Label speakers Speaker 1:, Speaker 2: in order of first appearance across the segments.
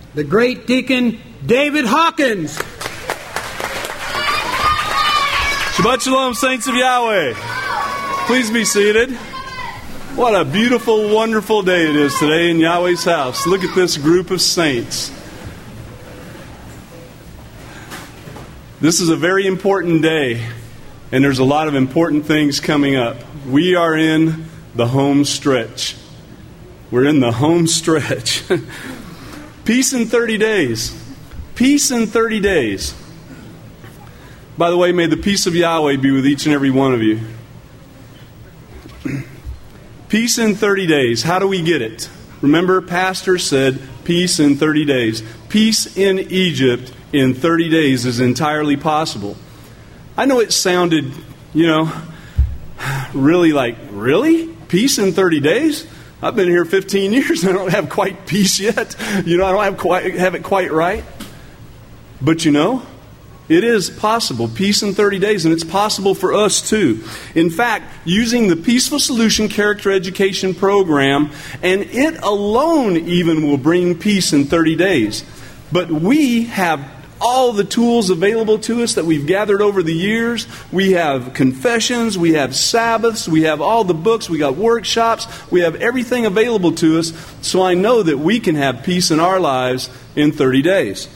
Speaker 1: the great Deacon David Hawkins.
Speaker 2: Shabbat Shalom, saints of Yahweh. Please be seated. What a beautiful, wonderful day it is today in Yahweh's house. Look at this group of saints. This is a very important day, and there's a lot of important things coming up. We are in the home stretch. We're in the home stretch. Peace in 30 days. Peace in 30 days. By the way, may the peace of Yahweh be with each and every one of you. Peace in 30 days. How do we get it? Remember, Pastor said, peace in 30 days. Peace in Egypt in 30 days is entirely possible. I know it sounded, really like, really? Peace in 30 days? I've been here 15 years and I don't have quite peace yet. I don't have it quite right. But it is possible, peace in 30 days, and it's possible for us too. In fact, using the Peaceful Solution Character Education Program, and it alone even will bring peace in 30 days. But we have all the tools available to us that we've gathered over the years. We have confessions, we have Sabbaths, we have all the books, we got workshops, we have everything available to us. So I know that we can have peace in our lives in 30 days.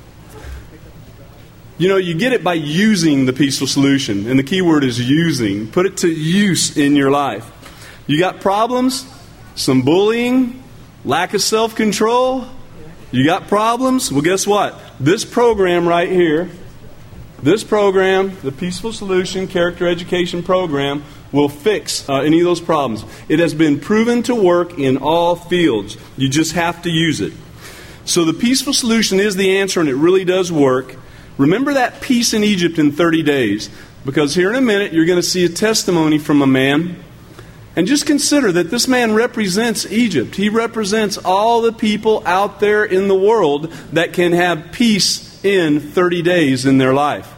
Speaker 2: You get it by using the Peaceful Solution. And the key word is using. Put it to use in your life. You got problems? Some bullying? Lack of self-control? You got problems? Well, guess what? This program right here, the Peaceful Solution Character Education Program, will fix any of those problems. It has been proven to work in all fields. You just have to use it. So the Peaceful Solution is the answer, and it really does work. Remember that peace in Egypt in 30 days, because here in a minute you're going to see a testimony from a man. And just consider that this man represents Egypt. He represents all the people out there in the world that can have peace in 30 days in their life.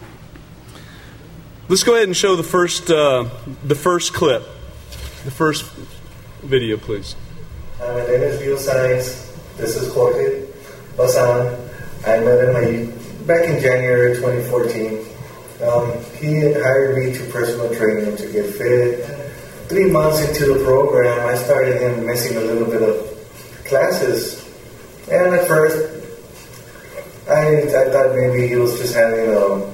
Speaker 2: Let's go ahead and show the first clip. The first video, please.
Speaker 3: My name is Leo Sainz. This is Jorge Basan. I met him back in January 2014. He had hired me to personal training to get fit. 3 months into the program, I started him missing a little bit of classes. And at first, I thought maybe he was just having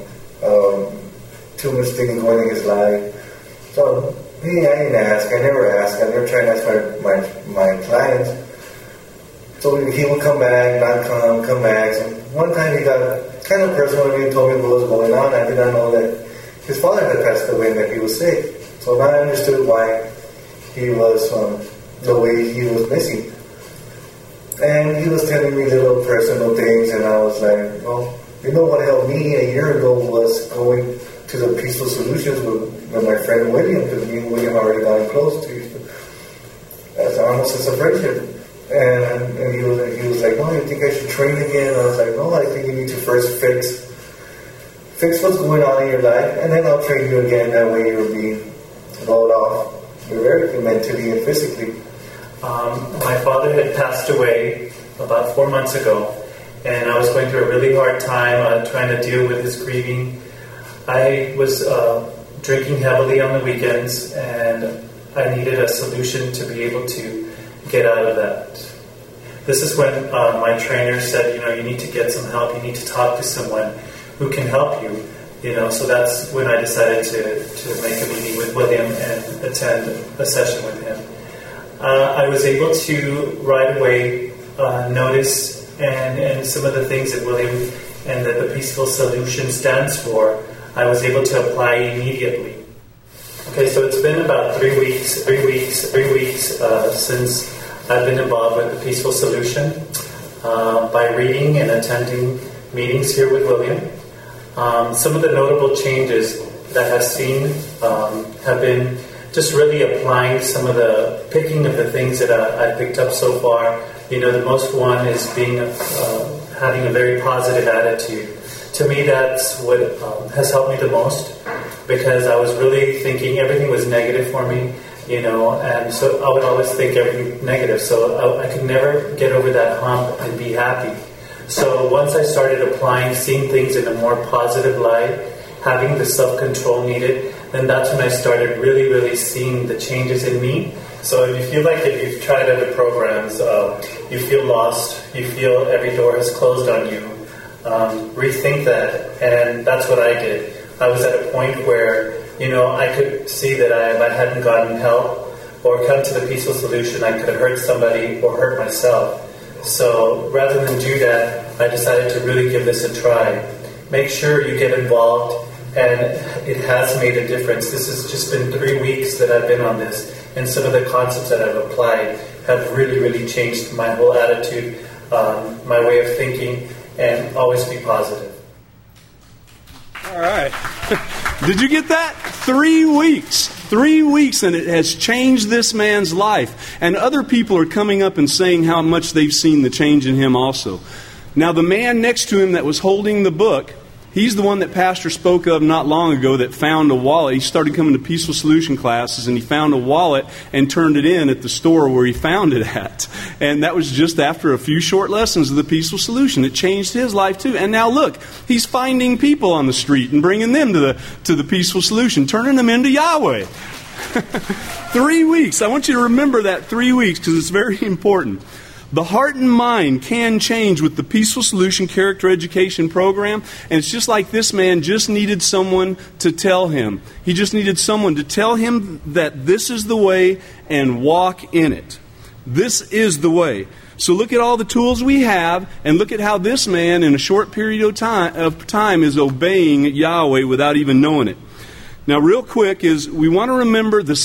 Speaker 3: too much things going in his life. So I didn't ask. I never asked. I never tried to ask my clients. So he would come back, not come back. So one time he got kind of personal with me and told me what was going on. I did not know that his father had passed away and that he was sick. So now I understood why he was the way he was missing. And he was telling me little personal things, and I was like, well, what helped me a year ago was going to the Peaceful Solutions with my friend William, because me and William already got close to each other. That's almost as a friendship. And he was like, "No, you think I should train again?" I was like, "No, I think you need to first fix what's going on in your life, and then I'll train you again. That way you'll be rolled off, very mentally and physically."
Speaker 4: My father had passed away about 4 months ago, and I was going through a really hard time trying to deal with his grieving. I was drinking heavily on the weekends, and I needed a solution to be able to get out of that. This is when my trainer said, you need to get some help. You need to talk to someone who can help you. So that's when I decided to make a meeting with William and attend a session with him. I was able to right away notice and some of the things that William and that the Peaceful Solution stands for, I was able to apply immediately. Okay, so it's been about 3 weeks since I've been involved with the Peaceful Solution by reading and attending meetings here with William. Some of the notable changes that I've seen have been just really applying picking of the things that I picked up so far. The most one is having a very positive attitude. To me, that's what has helped me the most, because I was really thinking everything was negative for me, and so I would always think everything negative. So I could never get over that hump and be happy. So once I started applying, seeing things in a more positive light, having the self-control needed, then that's when I started really, really seeing the changes in me. So if you feel like if you've tried other programs, you feel lost, you feel every door has closed on you, rethink that. And that's what I did. I was at a point where, I could see that if I hadn't gotten help or come to the peaceful solution, I could have hurt somebody or hurt myself. So rather than do that, I decided to really give this a try. Make sure you get involved, and it has made a difference. This has just been 3 weeks that I've been on this, and some of the concepts that I've applied have really, really changed my whole attitude, my way of thinking, and always be positive.
Speaker 2: All right. Did you get that? 3 weeks. 3 weeks, and it has changed this man's life. And other people are coming up and saying how much they've seen the change in him also. Now, the man next to him that was holding the book, he's the one that Pastor spoke of not long ago that found a wallet. He started coming to Peaceful Solution classes, and he found a wallet and turned it in at the store where he found it at. And that was just after a few short lessons of the Peaceful Solution. It changed his life too. And now look, he's finding people on the street and bringing them to the Peaceful Solution, turning them into Yahweh. 3 weeks. I want you to remember that 3 weeks because it's very important. The heart and mind can change with the Peaceful Solution Character Education Program. And it's just like this man just needed someone to tell him. He just needed someone to tell him that this is the way and walk in it. This is the way. So look at all the tools we have and look at how this man in a short period of time is obeying Yahweh without even knowing it. Now, real quick is we want to remember the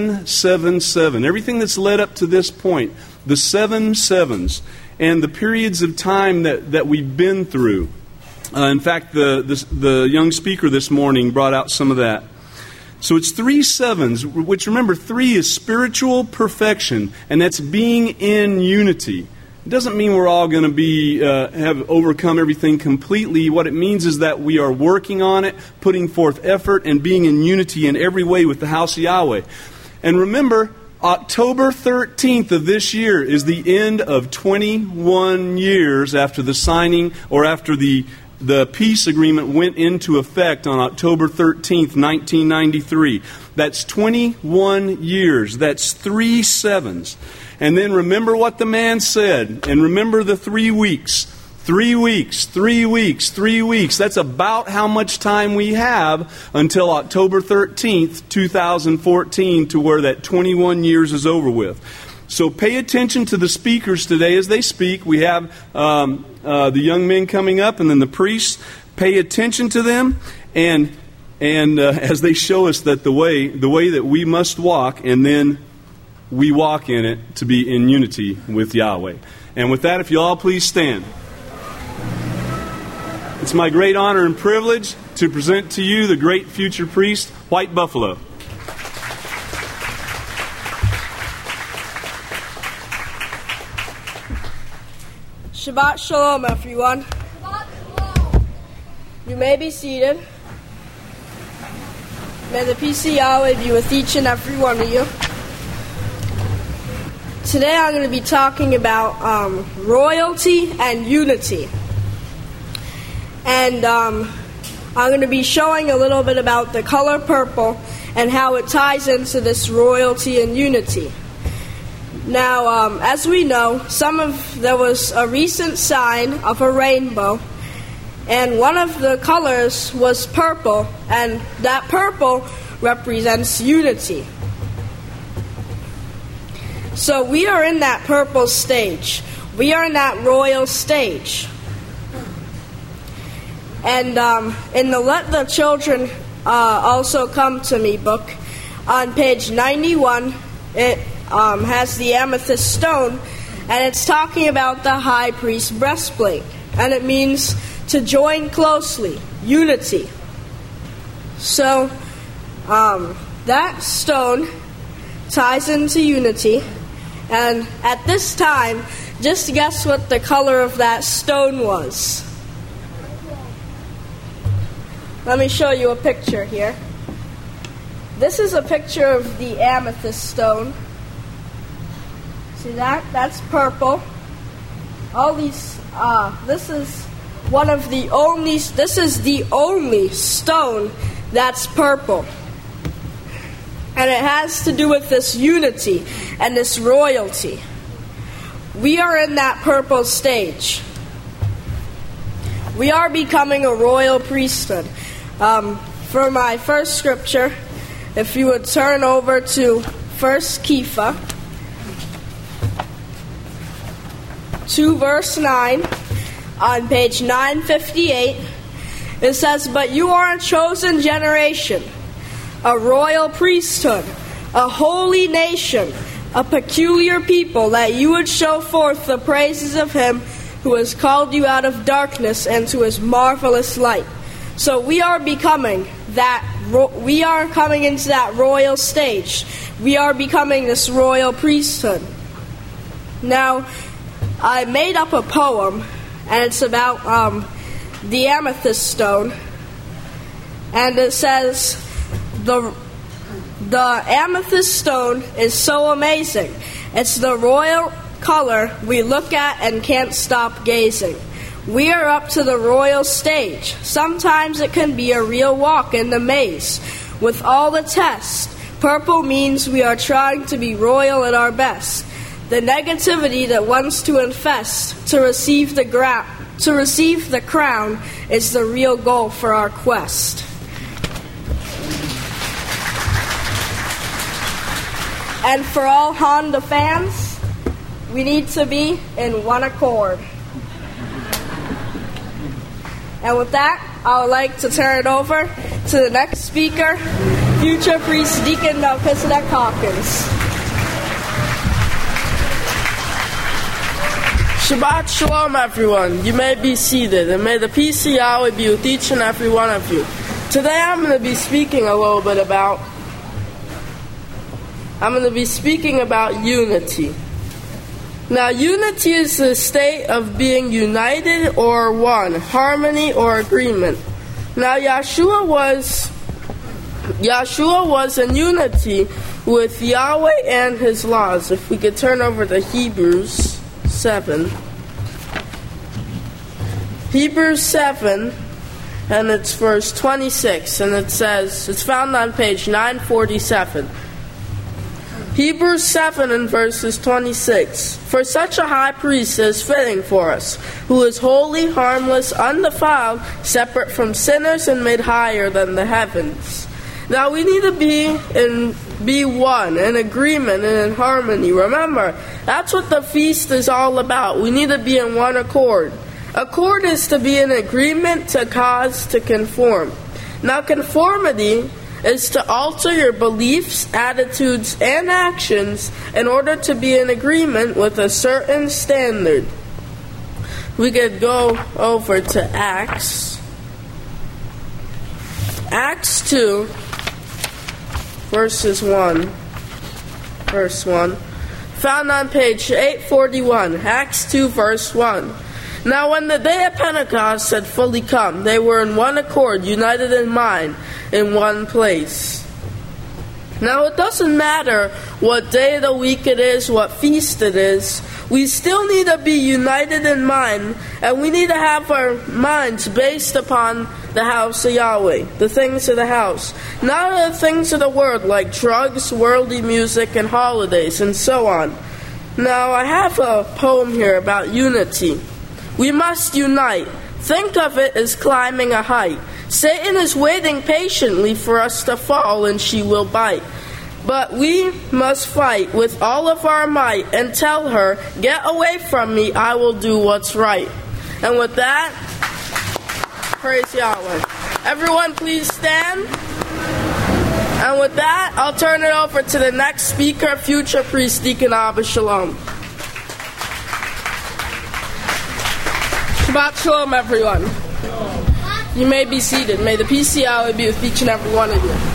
Speaker 2: 777. Everything that's led up to this point. The 7 sevens and the periods of time that we've been through. In fact, the young speaker this morning brought out some of that. So it's 3 sevens, which remember 3 is spiritual perfection, and that's being in unity. It doesn't mean we're all going to have overcome everything completely. What it means is that we are working on it, putting forth effort, and being in unity in every way with the house of Yahweh. And remember, October 13th of this year is the end of 21 years after the signing or after the peace agreement went into effect on October 13th, 1993. That's 21 years. That's 3 sevens. And then remember what the man said. And remember the 3 weeks. 3 weeks, 3 weeks, 3 weeks. That's about how much time we have until October 13th, 2014, to where that 21 years is over with. So pay attention to the speakers today as they speak. We have the young men coming up and then the priests. Pay attention to them and as they show us that the way that we must walk, and then we walk in it to be in unity with Yahweh. And with that, if you all please stand. It's my great honor and privilege to present to you the great future priest, White Buffalo.
Speaker 5: Shabbat Shalom, everyone. Shabbat Shalom. You may be seated. May the peace of Yahweh be with each and every one of you. Today I'm going to be talking about royalty and unity. And I'm going to be showing a little bit about the color purple and how it ties into this royalty and unity. Now, as we know, there was a recent sign of a rainbow, and one of the colors was purple, and that purple represents unity. So we are in that purple stage. We are in that royal stage. And in the Let the Children Also Come to Me book, on page 91, it has the amethyst stone, and it's talking about the high priest's breastplate. And it means to join closely, unity. So that stone ties into unity. And at this time, just guess what the color of that stone was. Let me show you a picture here. This is a picture of the amethyst stone. See that? That's purple. All these, this is the only stone that's purple. And it has to do with this unity and this royalty. We are in that purple stage. We are becoming a royal priesthood. For my first scripture, if you would turn over to 1 Kepha 2 verse 9 on page 958, it says, "But you are a chosen generation, a royal priesthood, a holy nation, a peculiar people, that you would show forth the praises of him who has called you out of darkness into his marvelous light." So we are becoming that. We are coming into that royal stage. We are becoming this royal priesthood. Now, I made up a poem, and it's about the amethyst stone, and it says, the amethyst stone is so amazing. It's the royal color we look at and can't stop gazing. We are up to the royal stage. Sometimes it can be a real walk in the maze. With all the tests, purple means we are trying to be royal at our best. The negativity that wants to infest to receive the crown is the real goal for our quest. And for all Honda fans, we need to be in one accord. And with that, I would like to turn it over to the next speaker, future priest Deacon Melchizedek Hawkins.
Speaker 6: Shabbat Shalom, everyone. You may be seated, and may the peace of Yahweh be with each and every one of you. Today I'm going to be speaking about unity. Now, unity is the state of being united or one, harmony or agreement. Now, Yahshua was in unity with Yahweh and his laws. If we could turn over to Hebrews 7. Hebrews 7, and it's verse 26, and it says, it's found on page 947. Hebrews 7 and verses 26. "For such a high priest is fitting for us, who is holy, harmless, undefiled, separate from sinners, and made higher than the heavens." Now we need to be one, in agreement and in harmony. Remember, that's what the feast is all about. We need to be in one accord. Accord is to be in agreement, to cause, to conform. Now conformity is to alter your beliefs, attitudes, and actions in order to be in agreement with a certain standard. We could go over to Acts 2, verse 1, found on page 841, Acts 2, verse 1. "Now when the day of Pentecost had fully come, they were in one accord, united in mind, in one place." Now it doesn't matter what day of the week it is, what feast it is, we still need to be united in mind, and we need to have our minds based upon the house of Yahweh, the things of the house, not the things of the world like drugs, worldly music, and holidays, and so on. Now I have a poem here about unity. We must unite. Think of it as climbing a height. Satan is waiting patiently for us to fall, and she will bite. But we must fight with all of our might and tell her, "Get away from me, I will do what's right." And with that, praise Yahweh. Everyone please stand. And with that, I'll turn it over to the next speaker, future priest Deacon Abba Shalom. Shabbat Shalom, everyone. You may be seated. May the peace of Yahweh be with each and every one of you.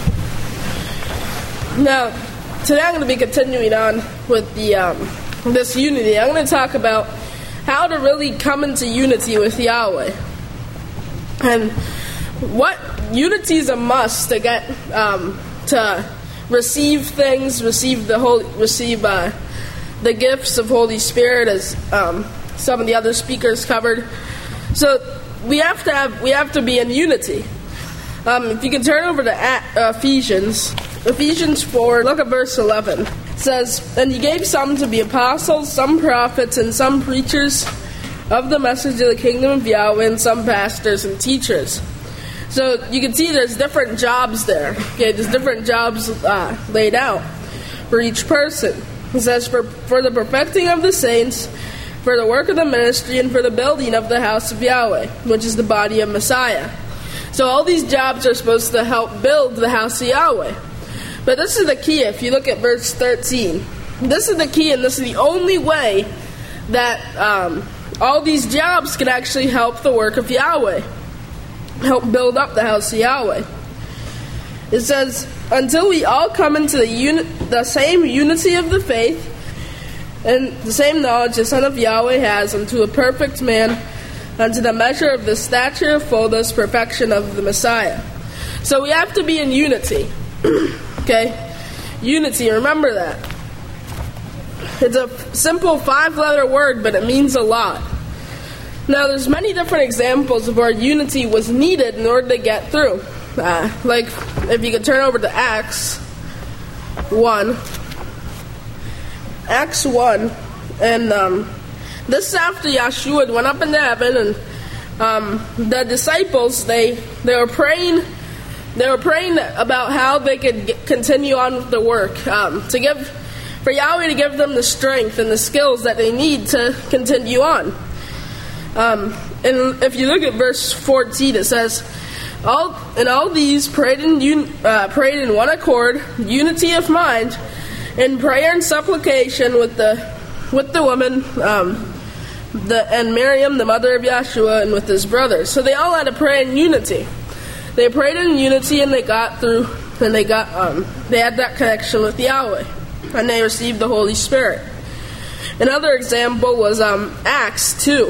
Speaker 6: Now, today I'm going to be continuing on with this unity. I'm going to talk about how to really come into unity with Yahweh. And what unity is a must to get to receive things, receive the gifts of Holy Spirit, as some of the other speakers covered. So we have to be in unity. If you can turn over to Ephesians 4, look at verse 11. It says, "And he gave some to be apostles, some prophets, and some preachers of the message of the kingdom of Yahweh, and some pastors and teachers." So you can see there's different jobs there. Okay, there's different jobs laid out for each person. It says, for the perfecting of the saints, for the work of the ministry, and for the building of the house of Yahweh, which is the body of Messiah. So all these jobs are supposed to help build the house of Yahweh. But this is the key. If you look at verse 13, this is the key, and this is the only way that all these jobs can actually help the work of Yahweh, help build up the house of Yahweh. It says, "Until we all come into the same unity of the faith and the same knowledge the Son of Yahweh has, unto a perfect man, unto the measure of the stature of fullness, perfection of the Messiah." So we have to be in unity. Okay? Unity, remember that. It's a simple 5-letter word, but it means a lot. Now, there's many different examples of where unity was needed in order to get through. Like, if you could turn over to Acts 1. Acts 1, and this is after Yeshua went up into heaven, and the disciples, they were praying. They were praying about how they could continue on with the work, for Yahweh to give them the strength and the skills that they need to continue on. And if you look at verse 14, it says, all these prayed in one accord, unity of mind, in prayer and supplication with the woman, and Miriam, the mother of Yeshua, and with his brothers. So they all had to pray in unity. They prayed in unity, and they got through, and they had that connection with Yahweh, and they received the Holy Spirit. Another example was Acts 2,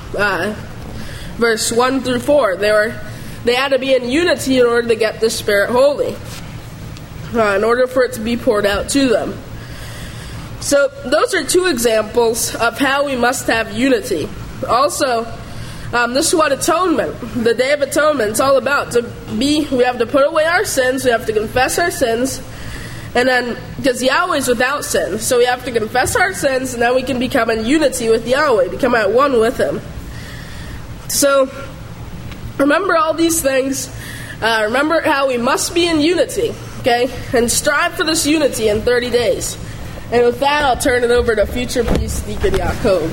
Speaker 6: verse 1 through 4. They had to be in unity in order to get the Spirit holy, in order for it to be poured out to them. So those are two examples of how we must have unity. Also, this is what atonement, the Day of Atonement, it's all about. We have to put away our sins, we have to confess our sins, and then, because Yahweh is without sin, so we have to confess our sins, and then we can become in unity with Yahweh, become at one with Him. So, remember all these things. Remember how we must be in unity, okay? And strive for this unity in 30 days. And with that, I'll turn it over to future priest Deacon Yaakov.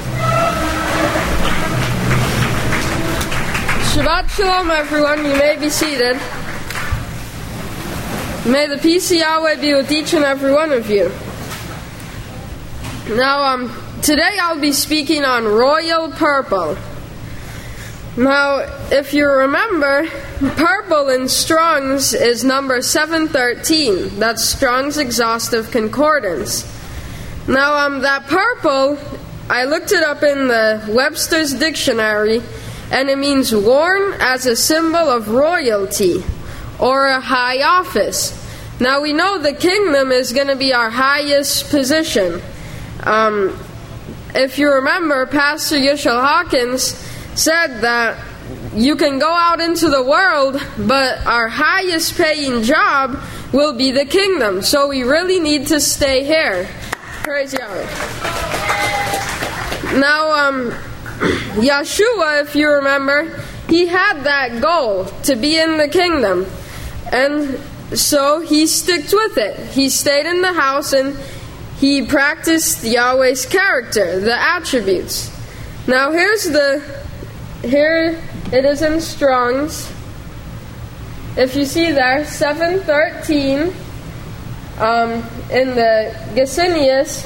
Speaker 7: Shabbat Shalom, everyone. You may be seated. May the peace of Yahweh be with each and every one of you. Now, today I'll be speaking on royal purple. Now, if you remember, purple in Strong's is number 713. That's Strong's Exhaustive Concordance. Now, that purple, I looked it up in the Webster's Dictionary, and it means worn as a symbol of royalty or a high office. Now, we know the kingdom is going to be our highest position. If you remember, Pastor Yishel Hawkins said that you can go out into the world, but our highest paying job will be the kingdom. So we really need to stay here. Praise Yahweh. Now, Yeshua, if you remember, he had that goal to be in the kingdom. And so he stuck with it. He stayed in the house and he practiced Yahweh's character, the attributes. Now here it is in Strong's. If you see there, 713 in the Gesenius,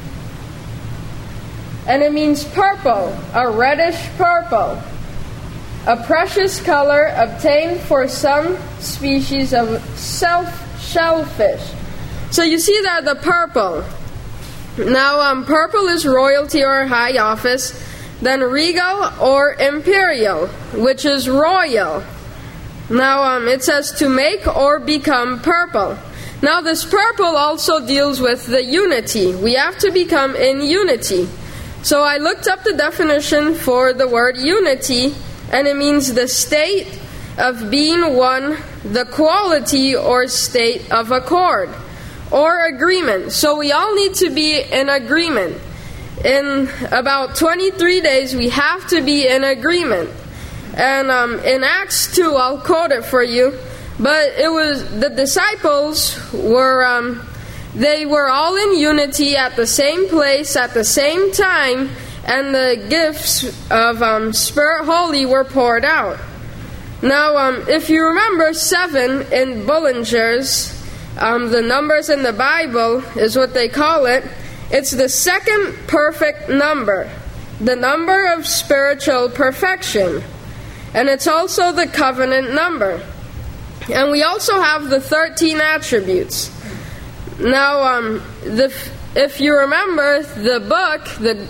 Speaker 7: and it means purple, a reddish purple, a precious color obtained for some species of shellfish. So you see there the purple. Now, purple is royalty or high office. Then regal or imperial, which is royal. Now, it says to make or become purple. Now this purple also deals with the unity. We have to become in unity. So I looked up the definition for the word unity, and it means the state of being one, the quality or state of accord or agreement. So we all need to be in agreement. In about 23 days, we have to be in agreement. And in Acts 2, I'll quote it for you, but it was the disciples were, they were all in unity at the same place, at the same time, and the gifts of Spirit Holy were poured out. Now, if you remember 7 in Bullinger's, the numbers in the Bible is what they call it. It's the second perfect number, the number of spiritual perfection. And it's also the covenant number. And we also have the 13 attributes. Now, if you remember the book, the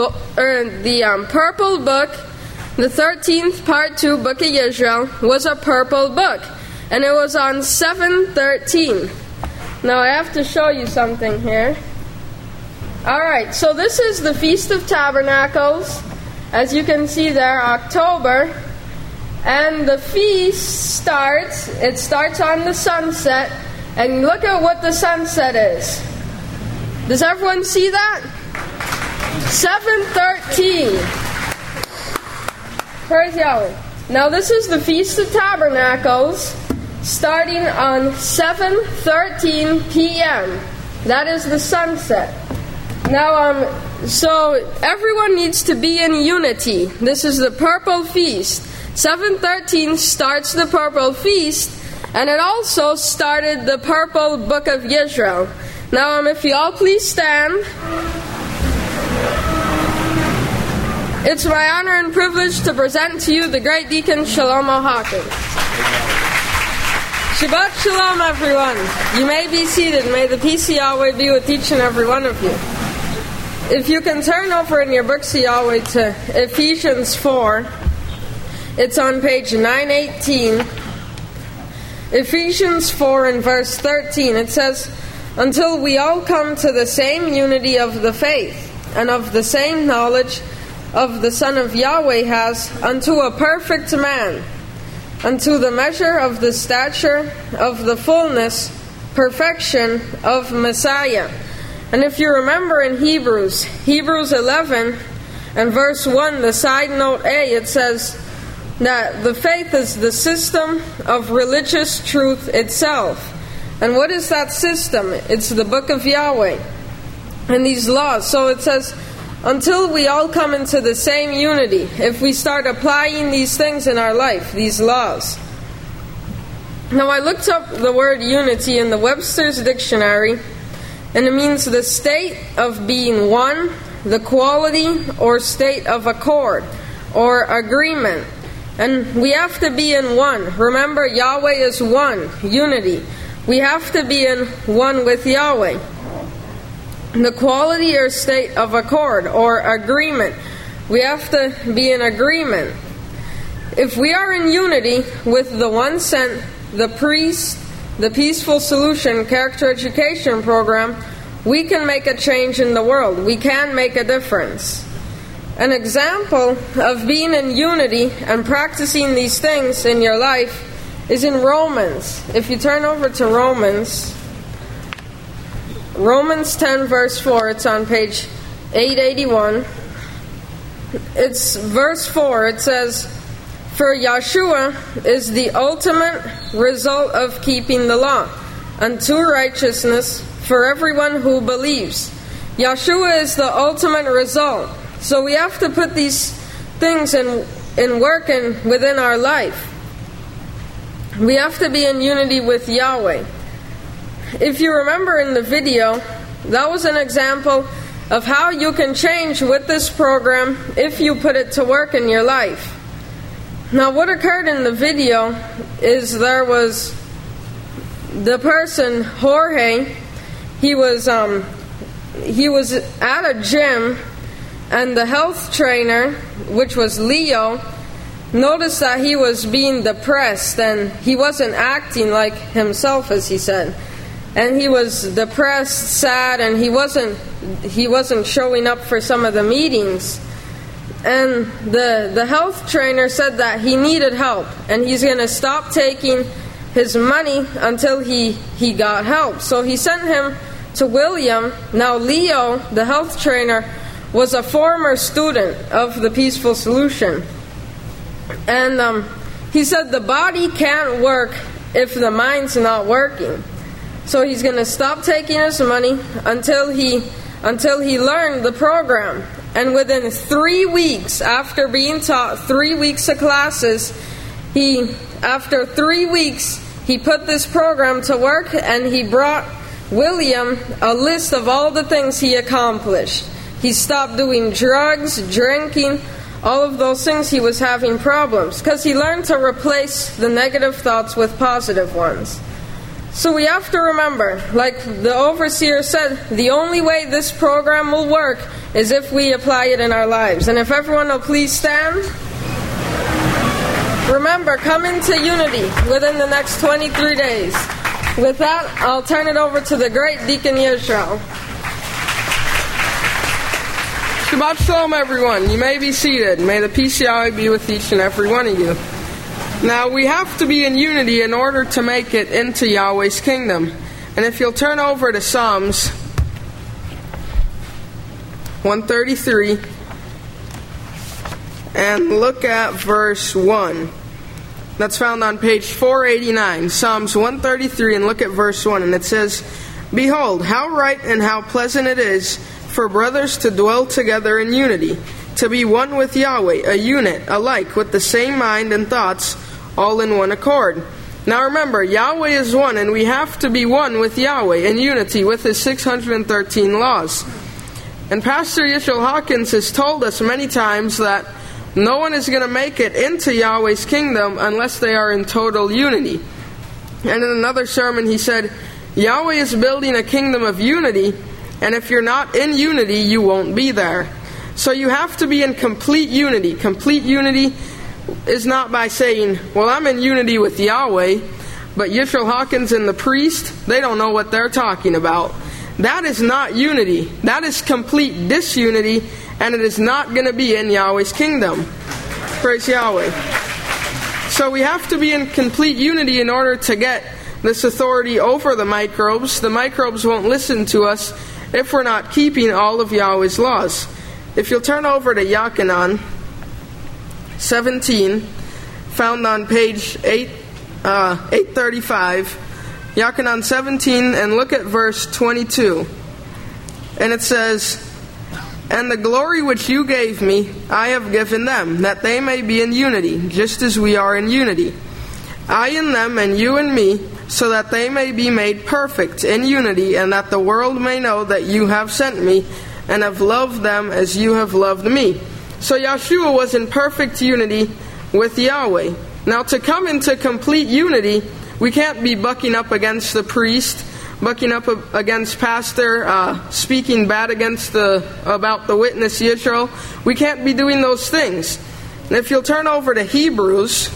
Speaker 7: purple book, the 13th part 2 book of Israel was a purple book. And it was on 7/13. Now I have to show you something here. Alright, so this is the Feast of Tabernacles. As you can see there, October. And the feast starts on the sunset. And look at what the sunset is. Does everyone see that? 7/13. Praise Yahweh. Now this is the Feast of Tabernacles, starting on 7:13 p.m. That is the sunset. Now, so everyone needs to be in unity. This is the purple feast. 7:13 starts the purple feast, and it also started the purple book of Israel. Now, if you all please stand. It's my honor and privilege to present to you the great Deacon Shlomo Hawkins. Shabbat Shalom, everyone. You may be seated. May the peace of Yahweh be with each and every one of you. If you can turn over in your books of Yahweh to Ephesians 4, it's on page 918. Ephesians 4 and verse 13, it says, "Until we all come to the same unity of the faith and of the same knowledge of the Son of Yahweh has, unto a perfect man, unto the measure of the stature of the fullness, perfection of Messiah." And if you remember in Hebrews 11 and verse 1, the side note A, it says that the faith is the system of religious truth itself. And what is that system? It's the book of Yahweh and these laws. So it says, until we all come into the same unity, if we start applying these things in our life, these laws. Now I looked up the word unity in the Webster's Dictionary, and it means the state of being one, the quality or state of accord or agreement. And we have to be in one. Remember, Yahweh is one, unity. We have to be in one with Yahweh. The quality or state of accord or agreement. We have to be in agreement. If we are in unity with the One Sent, the priest, the Peaceful Solution Character Education Program, we can make a change in the world. We can make a difference. An example of being in unity and practicing these things in your life is in Romans. If you turn over to Romans 10 verse 4, it's on page 881. It's verse 4, it says, "For Yeshua is the ultimate result of keeping the law, unto righteousness for everyone who believes." Yeshua is the ultimate result. So we have to put these things in work and within our life. We have to be in unity with Yahweh. If you remember in the video, that was an example of how you can change with this program if you put it to work in your life. Now what occurred in the video is there was the person, Jorge, he was at a gym, and the health trainer, which was Leo, noticed that he was being depressed and he wasn't acting like himself, as he said. and he was depressed, sad, and he wasn't showing up for some of the meetings. And the health trainer said that he needed help, and he's going to stop taking his money until he got help. So he sent him to William. Now Leo, the health trainer, was a former student of the Peaceful Solution. And he said the body can't work if the mind's not working. So he's going to stop taking his money until he learned the program. And within 3 weeks, after being taught 3 weeks of classes, after 3 weeks, he put this program to work, and he brought William a list of all the things he accomplished. He stopped doing drugs, drinking, all of those things. He was having problems because he learned to replace the negative thoughts with positive ones. So we have to remember, like the overseer said, the only way this program will work is if we apply it in our lives. And if everyone will please stand. Remember, come into unity within the next 23 days. With that, I'll turn it over to the great Deacon Yisrael.
Speaker 6: Shabbat Shalom, everyone. You may be seated. May the peace of Yahweh be with each and every one of you. Now, we have to be in unity in order to make it into Yahweh's kingdom. And if you'll turn over to Psalms 133 and look at verse 1. That's found on page 489, Psalms 133, and look at verse 1. And it says, "Behold, how right and how pleasant it is for brothers to dwell together in unity, to be one with Yahweh, a unit, alike, with the same mind and thoughts, all in one accord." Now remember, Yahweh is one, and we have to be one with Yahweh in unity with His 613 laws. And Pastor Yisrael Hawkins has told us many times that no one is going to make it into Yahweh's kingdom unless they are in total unity. And in another sermon he said, Yahweh is building a kingdom of unity, and if you're not in unity, you won't be there. So you have to be in complete unity. Complete unity is not by saying, well, I'm in unity with Yahweh, but Yisrael Hawkins and the priest, they don't know what they're talking about. That is not unity. That is complete disunity, and it is not going to be in Yahweh's kingdom. Praise Yahweh. So we have to be in complete unity in order to get this authority over the microbes. The microbes won't listen to us if we're not keeping all of Yahweh's laws. If you'll turn over to Yochanan 17, found on page 835, Yochanan 17, and look at verse 22. And it says, "And the glory which you gave me, I have given them, that they may be in unity, just as we are in unity. I in them, and you in me, so that they may be made perfect in unity, and that the world may know that you have sent me, and have loved them as you have loved me." So Yeshua was in perfect unity with Yahweh. Now to come into complete unity, we can't be bucking up against the priest, bucking up against pastor, speaking bad about the witness Yisrael. We can't be doing those things. And if you'll turn over to Hebrews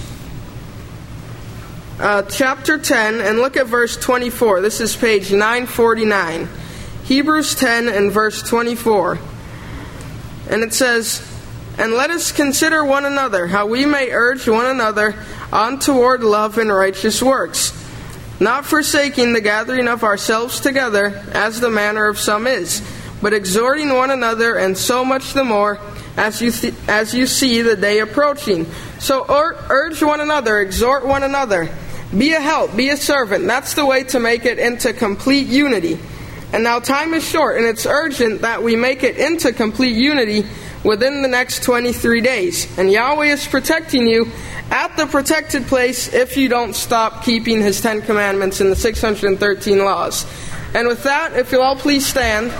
Speaker 6: chapter 10 and look at verse 24. This is page 949. Hebrews 10 and verse 24. And it says, "And let us consider one another, how we may urge one another on toward love and righteous works, not forsaking the gathering of ourselves together, as the manner of some is, but exhorting one another, and so much the more as you see the day approaching." So urge one another, exhort one another. Be a help, be a servant. That's the way to make it into complete unity. And now time is short, and it's urgent that we make it into complete unity within the next 23 days. And Yahweh is protecting you at the protected place if you don't stop keeping His 10 commandments and the 613 laws. And with that, if you'll all please stand,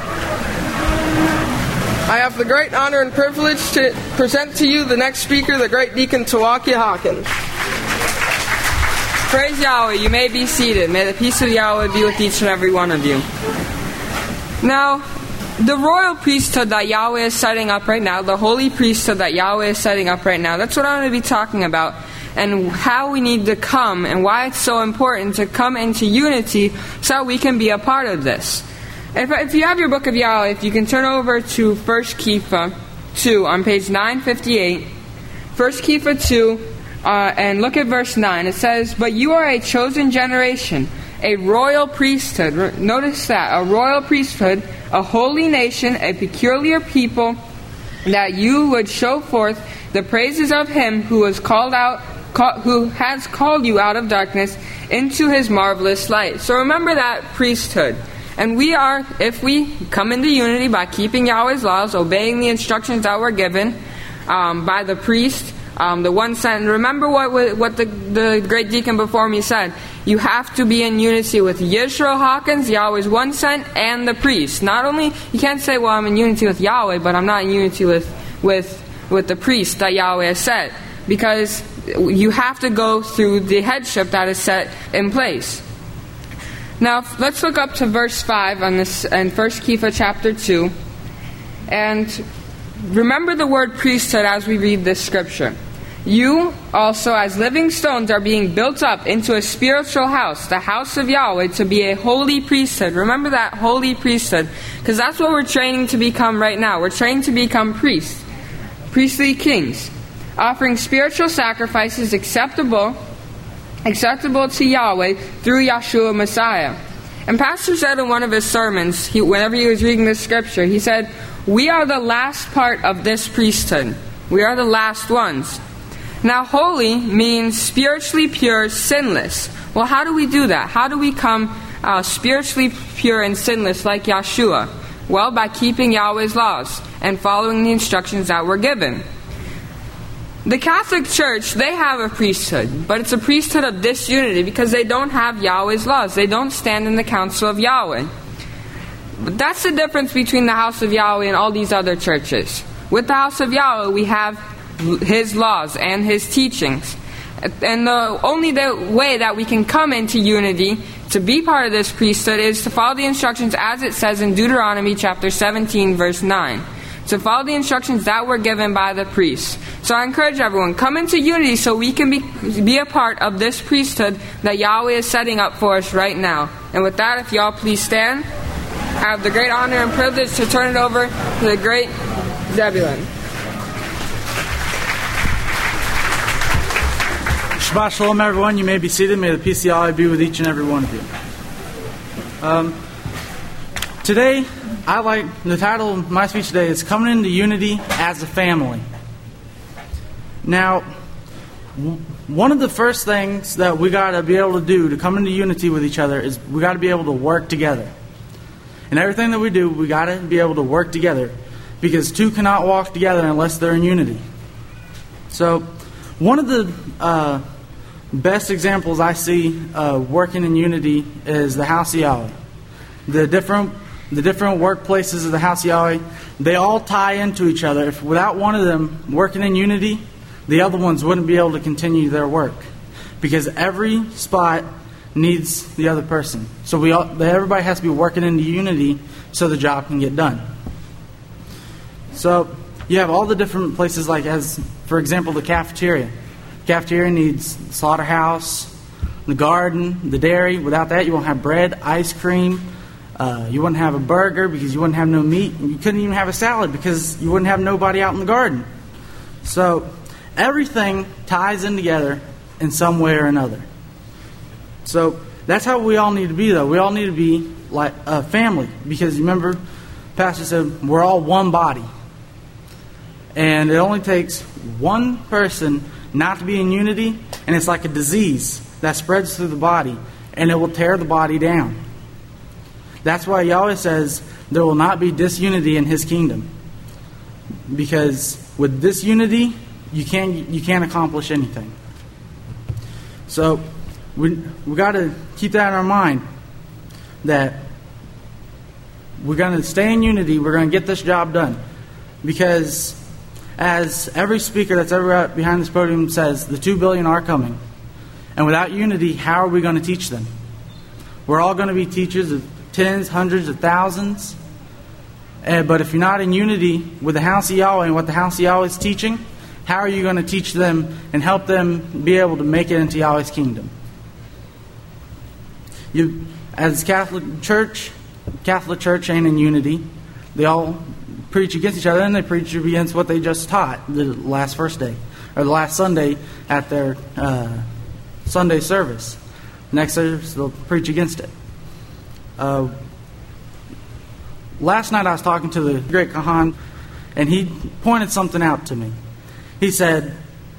Speaker 6: I have the great honor and privilege to present to you the next speaker, the great Deacon Tawakia Hawkins.
Speaker 8: Praise Yahweh. You may be seated. May the peace of Yahweh be with each and every one of you. Now, the royal priesthood that Yahweh is setting up right now, the holy priesthood that Yahweh is setting up right now, that's what I'm going to be talking about, and how we need to come, and why it's so important to come into unity so we can be a part of this. If you have your book of Yahweh, if you can turn over to 1 Kepha 2 on page 958, 1 Kepha 2, and look at verse 9. It says, "But you are a chosen generation, a royal priesthood." Notice that, a royal priesthood, a holy nation, a peculiar people, that you would show forth the praises of Him who has called you out of darkness into His marvelous light. So remember that priesthood. And we are, if we come into unity by keeping Yahweh's laws, obeying the instructions that were given by the priest, the one sent. And remember what the great deacon before me said. You have to be in unity with Yisrael Hawkins, Yahweh's one sent, and the priest. Not only, you can't say, well, I'm in unity with Yahweh, but I'm not in unity with the priest that Yahweh has set. Because you have to go through the headship that is set in place. Now, let's look up to verse 5 on this, in 1 Kepha chapter 2. And remember the word priesthood as we read this scripture. You also, as living stones, are being built up into a spiritual house, the house of Yahweh, to be a holy priesthood. Remember that holy priesthood, because that's what we're training to become right now. We're trained to become priests, priestly kings, offering spiritual sacrifices acceptable to Yahweh through Yeshua Messiah. And Pastor said in one of his sermons, whenever he was reading this scripture, he said, we are the last part of this priesthood. We are the last ones. Now, holy means spiritually pure, sinless. Well, how do we do that? How do we come spiritually pure and sinless like Yeshua? Well, by keeping Yahweh's laws and following the instructions that were given. The Catholic Church, they have a priesthood, but it's a priesthood of disunity because they don't have Yahweh's laws. They don't stand in the counsel of Yahweh. But that's the difference between the house of Yahweh and all these other churches. With the house of Yahweh, we have His laws and His teachings. And the only way that we can come into unity to be part of this priesthood is to follow the instructions as it says in Deuteronomy chapter 17, verse 9. To follow the instructions that were given by the priests. So I encourage everyone, come into unity so we can be a part of this priesthood that Yahweh is setting up for us right now. And with that, if y'all please stand, I have the great honor and privilege to turn it over to the great Zebulon.
Speaker 9: Shabbat Shalom, everyone. You may be seated. May the peace of Yahweh be with each and every one of you. Today, the title of my speech today is Coming into Unity as a Family. Now, one of the first things that we got to be able to do to come into unity with each other is we got to be able to work together. And everything that we do, we got to be able to work together because two cannot walk together unless they're in unity. So, one of the best examples I see working in unity is the house of Yahweh. The different workplaces of the house of Yahweh, they all tie into each other. If without one of them working in unity, the other ones wouldn't be able to continue their work. Because every spot needs the other person. So everybody has to be working into unity so the job can get done. So you have all the different places like, as for example, the cafeteria. The cafeteria needs the slaughterhouse, the garden, the dairy. Without that, you won't have bread, ice cream. You wouldn't have a burger because you wouldn't have no meat. You couldn't even have a salad because you wouldn't have nobody out in the garden. So everything ties in together in some way or another. So that's how we all need to be, though. We all need to be like a family because remember, Pastor said we're all one body. And it only takes one person not to be in unity, and it's like a disease that spreads through the body, and it will tear the body down. That's why Yahweh says there will not be disunity in His kingdom. Because with disunity, you can't accomplish anything. So we got to keep that in our mind that we're going to stay in unity. We're going to get this job done. Because as every speaker that's ever behind this podium says, the 2 billion are coming. And without unity, how are we going to teach them? We're all going to be teachers of tens, hundreds of thousands. But if you're not in unity with the house of Yahweh and what the house of Yahweh is teaching, how are you going to teach them and help them be able to make it into Yahweh's kingdom? As Catholic Church ain't in unity. They all preach against each other, and they preach against what they just taught the last Sunday at their Sunday service. Next service, they'll preach against it. Last night I was talking to the great Kahan, and he pointed something out to me. He said,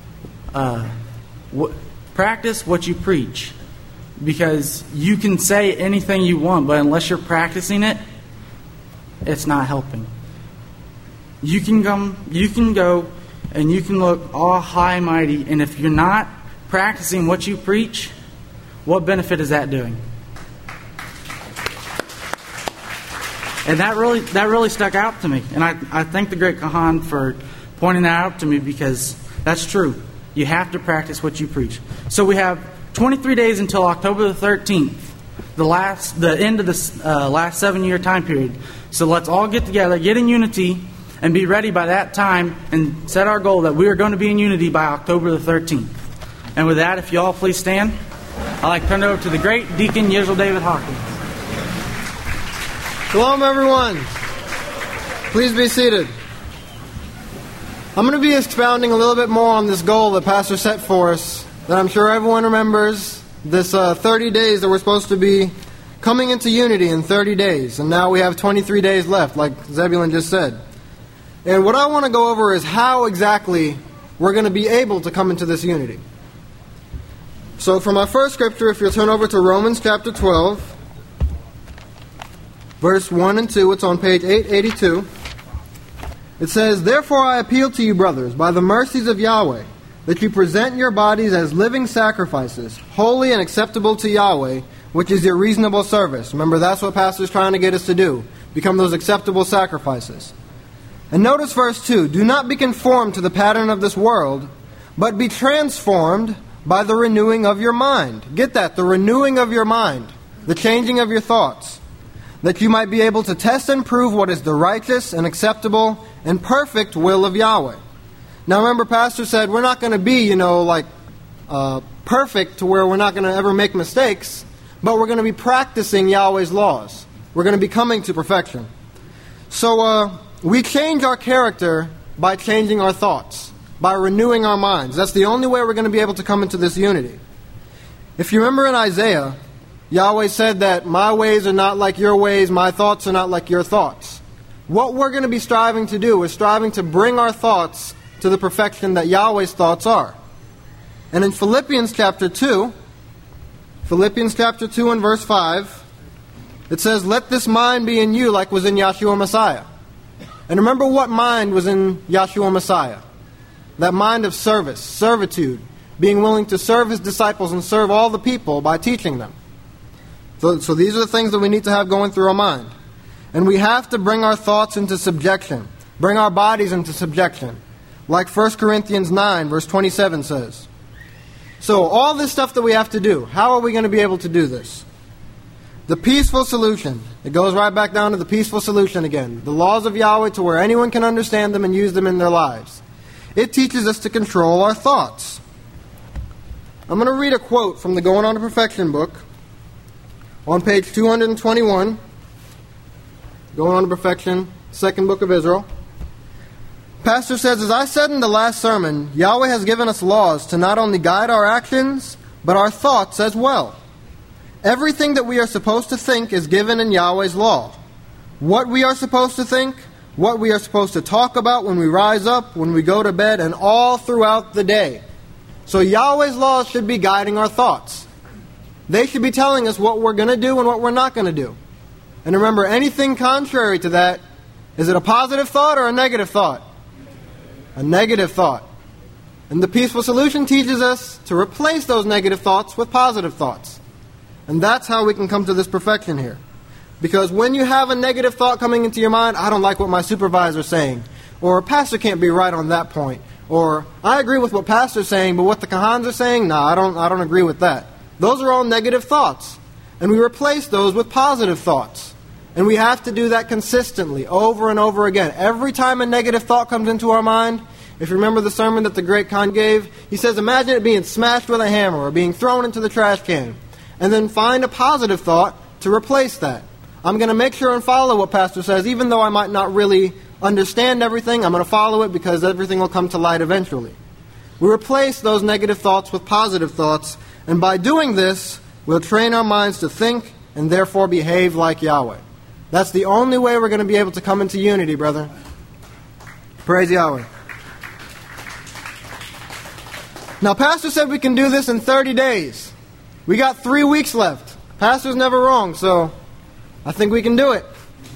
Speaker 9: practice what you preach. Because you can say anything you want, but unless you're practicing it, it's not helping. You can go and you can look all high and mighty, and if you're not practicing what you preach, what benefit is that doing? And that really stuck out to me. And I thank the great Kahan for pointing that out to me, because that's true. You have to practice what you preach. So we have 23 days until October the 13th, the end of the last 7-year time period. So let's all get together, get in unity, and be ready by that time, and set our goal that we are going to be in unity by October the 13th. And with that, if you all please stand, I'd like to turn it over to the great Deacon Yisrael David Hawkins.
Speaker 10: Shalom, everyone. Please be seated. I'm going to be expounding a little bit more on this goal that Pastor set for us, that I'm sure everyone remembers, this 30 days that we're supposed to be coming into unity in 30 days. And now we have 23 days left, like Zebulun just said. And what I want to go over is how exactly we're going to be able to come into this unity. So for my first scripture, if you'll turn over to Romans chapter 12, verse 1 and 2, it's on page 882. It says, "Therefore I appeal to you, brothers, by the mercies of Yahweh, that you present your bodies as living sacrifices, holy and acceptable to Yahweh, which is your reasonable service." Remember, that's what Pastor's trying to get us to do. Become those acceptable sacrifices. And notice verse 2. "Do not be conformed to the pattern of this world, but be transformed by the renewing of your mind." Get that, the renewing of your mind, the changing of your thoughts, "that you might be able to test and prove what is the righteous and acceptable and perfect will of Yahweh." Now remember, Pastor said we're not going to be, perfect to where we're not going to ever make mistakes, but we're going to be practicing Yahweh's laws. We're going to be coming to perfection. So we change our character by changing our thoughts, by renewing our minds. That's the only way we're going to be able to come into this unity. If you remember in Isaiah, Yahweh said that my ways are not like your ways, my thoughts are not like your thoughts. What we're going to be striving to do is striving to bring our thoughts to the perfection that Yahweh's thoughts are. And in Philippians chapter 2 and verse 5, it says, "Let this mind be in you like was in Yahshua Messiah." And remember what mind was in Yahshua Messiah. That mind of service, servitude, being willing to serve his disciples and serve all the people by teaching them. So these are the things that we need to have going through our mind. And we have to bring our thoughts into subjection, bring our bodies into subjection, like 1 Corinthians 9, verse 27 says. So all this stuff that we have to do, how are we going to be able to do this? The peaceful solution. It goes right back down to the peaceful solution again. The laws of Yahweh to where anyone can understand them and use them in their lives. It teaches us to control our thoughts. I'm going to read a quote from the Going On to Perfection book on page 221. Going On to Perfection, second book of Israel. Pastor says, "As I said in the last sermon, Yahweh has given us laws to not only guide our actions, but our thoughts as well. Everything that we are supposed to think is given in Yahweh's law. What we are supposed to think, what we are supposed to talk about when we rise up, when we go to bed, and all throughout the day." So Yahweh's laws should be guiding our thoughts. They should be telling us what we're going to do and what we're not going to do. And remember, anything contrary to that, is it a positive thought or a negative thought? A negative thought. And the peaceful solution teaches us to replace those negative thoughts with positive thoughts. And that's how we can come to this perfection here. Because when you have a negative thought coming into your mind, "I don't like what my supervisor's saying," or "Pastor can't be right on that point," or "I agree with what Pastor's saying, but what the Kahans are saying, no, I don't agree with that." Those are all negative thoughts. And we replace those with positive thoughts. And we have to do that consistently, over and over again. Every time a negative thought comes into our mind, if you remember the sermon that the great Khan gave, he says, imagine it being smashed with a hammer or being thrown into the trash can. And then find a positive thought to replace that. I'm going to make sure and follow what Pastor says, even though I might not really understand everything. I'm going to follow it because everything will come to light eventually. We replace those negative thoughts with positive thoughts, and by doing this, we'll train our minds to think and therefore behave like Yahweh. That's the only way we're going to be able to come into unity, brother. Praise Yahweh. Now, Pastor said we can do this in 30 days. We got 3 weeks left. Pastor's never wrong, so I think we can do it.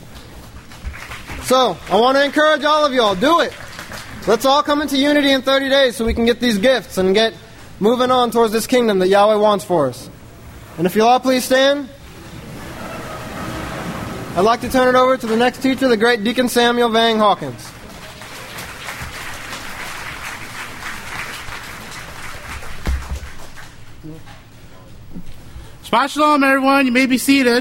Speaker 10: So, I want to encourage all of y'all, do it. Let's all come into unity in 30 days so we can get these gifts and get moving on towards this kingdom that Yahweh wants for us. And if you'll all please stand, I'd like to turn it over to the next teacher, the great Deacon Samuel Vang Hawkins.
Speaker 11: Shabbat Shalom, everyone. You may be seated.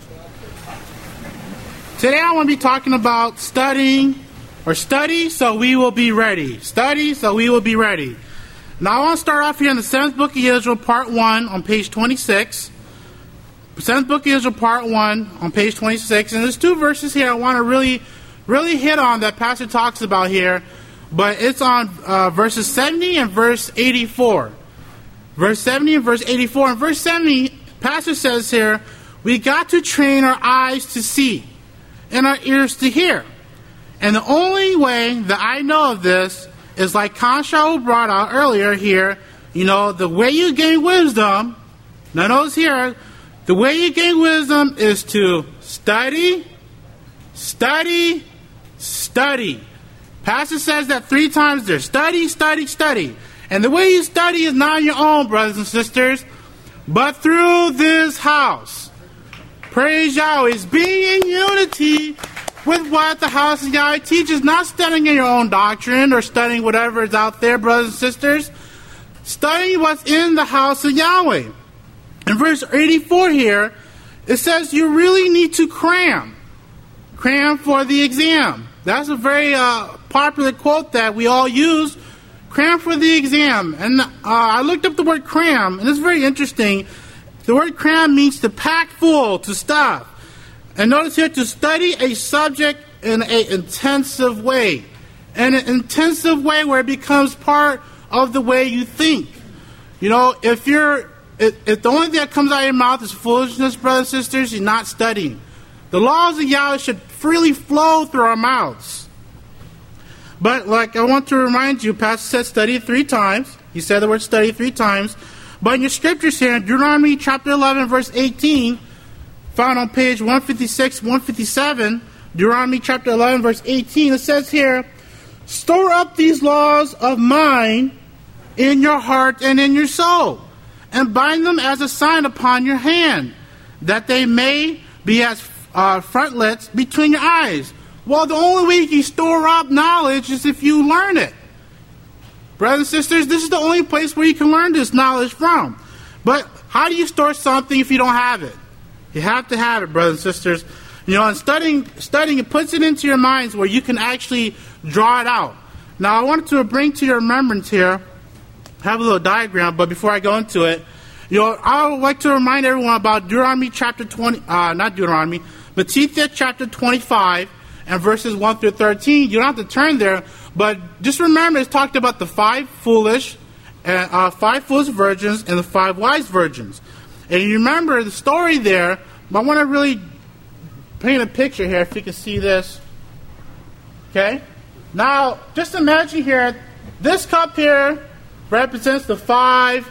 Speaker 11: Today I want to be talking about study so we will be ready. Study so we will be ready. Now I want to start off here in the 7th book of Israel, part 1, on page 26. 7th book of Israel, part 1, on page 26. And there's 2 verses here I want to really hit on that Pastor talks about here. But it's on verses 70 and verse 84. Verse 70 and verse 84. In verse 70, Pastor says here, we got to train our eyes to see and our ears to hear. And the only way that I know of this is like Kanshaw brought out earlier here, the way you gain wisdom, now notice here, the way you gain wisdom is to study, study, study. Pastor says that 3 times there. Study, study, study. And the way you study is not on your own, brothers and sisters, but through this house. Praise Yahweh. It's being in unity with what the house of Yahweh teaches, not studying in your own doctrine or studying whatever is out there, brothers and sisters. Studying what's in the house of Yahweh. In verse 84 here, it says you really need to cram. Cram for the exam. That's a very popular quote that we all use. Cram for the exam. And I looked up the word cram, and it's very interesting. The word cram means to pack full, to stuff. And notice here, to study a subject in an intensive way. In an intensive way where it becomes part of the way you think. If the only thing that comes out of your mouth is foolishness, brothers and sisters, you're not studying. The laws of Yahweh should freely flow through our mouths. But I want to remind you, Pastor said study 3 times. He said the word study 3 times. But in your scriptures here, in Deuteronomy chapter 11, verse 18, found on page 156, 157, Deuteronomy chapter 11, verse 18, it says here, store up these laws of mine in your heart and in your soul, and bind them as a sign upon your hand, that they may be as frontlets between your eyes. Well, the only way you can store up knowledge is if you learn it. Brothers and sisters, this is the only place where you can learn this knowledge from. But how do you store something if you don't have it? You have to have it, brothers and sisters. And studying, it puts it into your minds where you can actually draw it out. Now, I wanted to bring to your remembrance here, have a little diagram, but before I go into it, I would like to remind everyone about Deuteronomy chapter 20, not Deuteronomy, Matthew chapter 25, and verses 1 through 13. You don't have to turn there, but just remember it's talked about the 5 foolish virgins and the 5 wise virgins. And you remember the story there, but I want to really paint a picture here, if you can see this. Okay? Now, just imagine here, this cup here represents the 5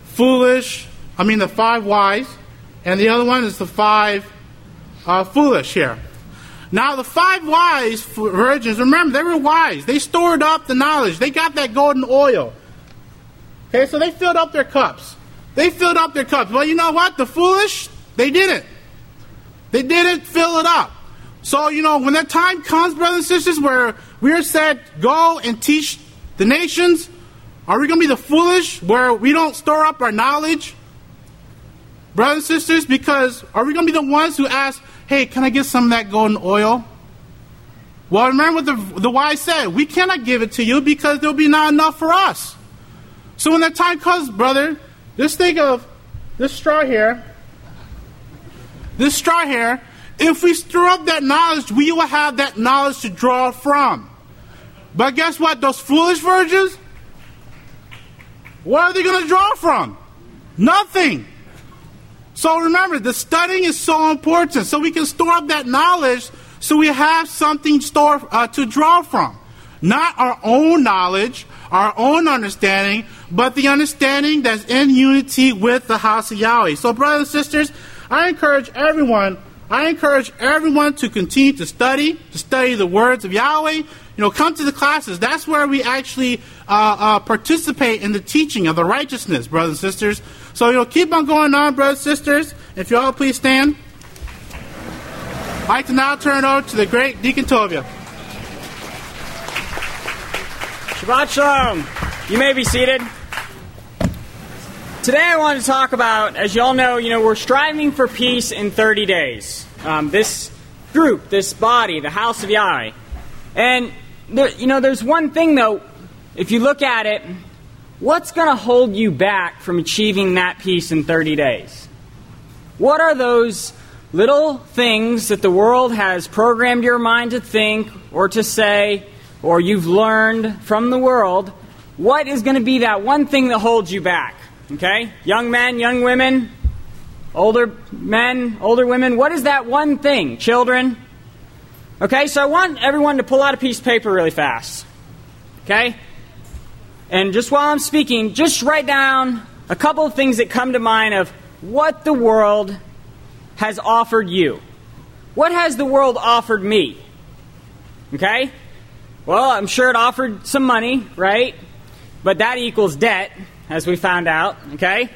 Speaker 11: wise, and the other one is the 5 foolish here. Now, the 5 wise virgins, remember, they were wise. They stored up the knowledge. They got that golden oil. Okay, so they filled up their cups. Well, you know what? The foolish, they didn't. They didn't fill it up. So, when that time comes, brothers and sisters, where we're said, go and teach the nations, are we going to be the foolish, where we don't store up our knowledge? Brothers and sisters, because are we going to be the ones who ask, hey, can I get some of that golden oil? Well, remember what the wise said. We cannot give it to you because there will be not enough for us. So when that time comes, brother, just think of this straw here. This straw here. If we store up that knowledge, we will have that knowledge to draw from. But guess what? Those foolish virgins, what are they going to draw from? Nothing. So remember, the studying is so important. So we can store up that knowledge so we have something to draw from. Not our own knowledge, our own understanding, but the understanding that's in unity with the house of Yahweh. So brothers and sisters, I encourage everyone to continue to study the words of Yahweh. Come to the classes. That's where we actually participate in the teaching of the righteousness, brothers and sisters. So keep on going on, brothers and sisters. If you all please stand. I'd like to now turn it over to the great Deacon Tovia.
Speaker 12: Shabbat Shalom. You may be seated. Today I want to talk about, as you all know, we're striving for peace in 30 days. This group, this body, the house of Yahweh. And, there's one thing, though, if you look at it, what's going to hold you back from achieving that peace in 30 days? What are those little things that the world has programmed your mind to think or to say, or you've learned from the world? What is going to be that one thing that holds you back? Okay? Young men, young women, older men, older women, what is that one thing? Children? Okay, so I want everyone to pull out a piece of paper really fast. Okay? And just while I'm speaking, just write down a couple of things that come to mind of what the world has offered you. What has the world offered me? Okay? Well, I'm sure it offered some money, right? But that equals debt, as we found out, okay?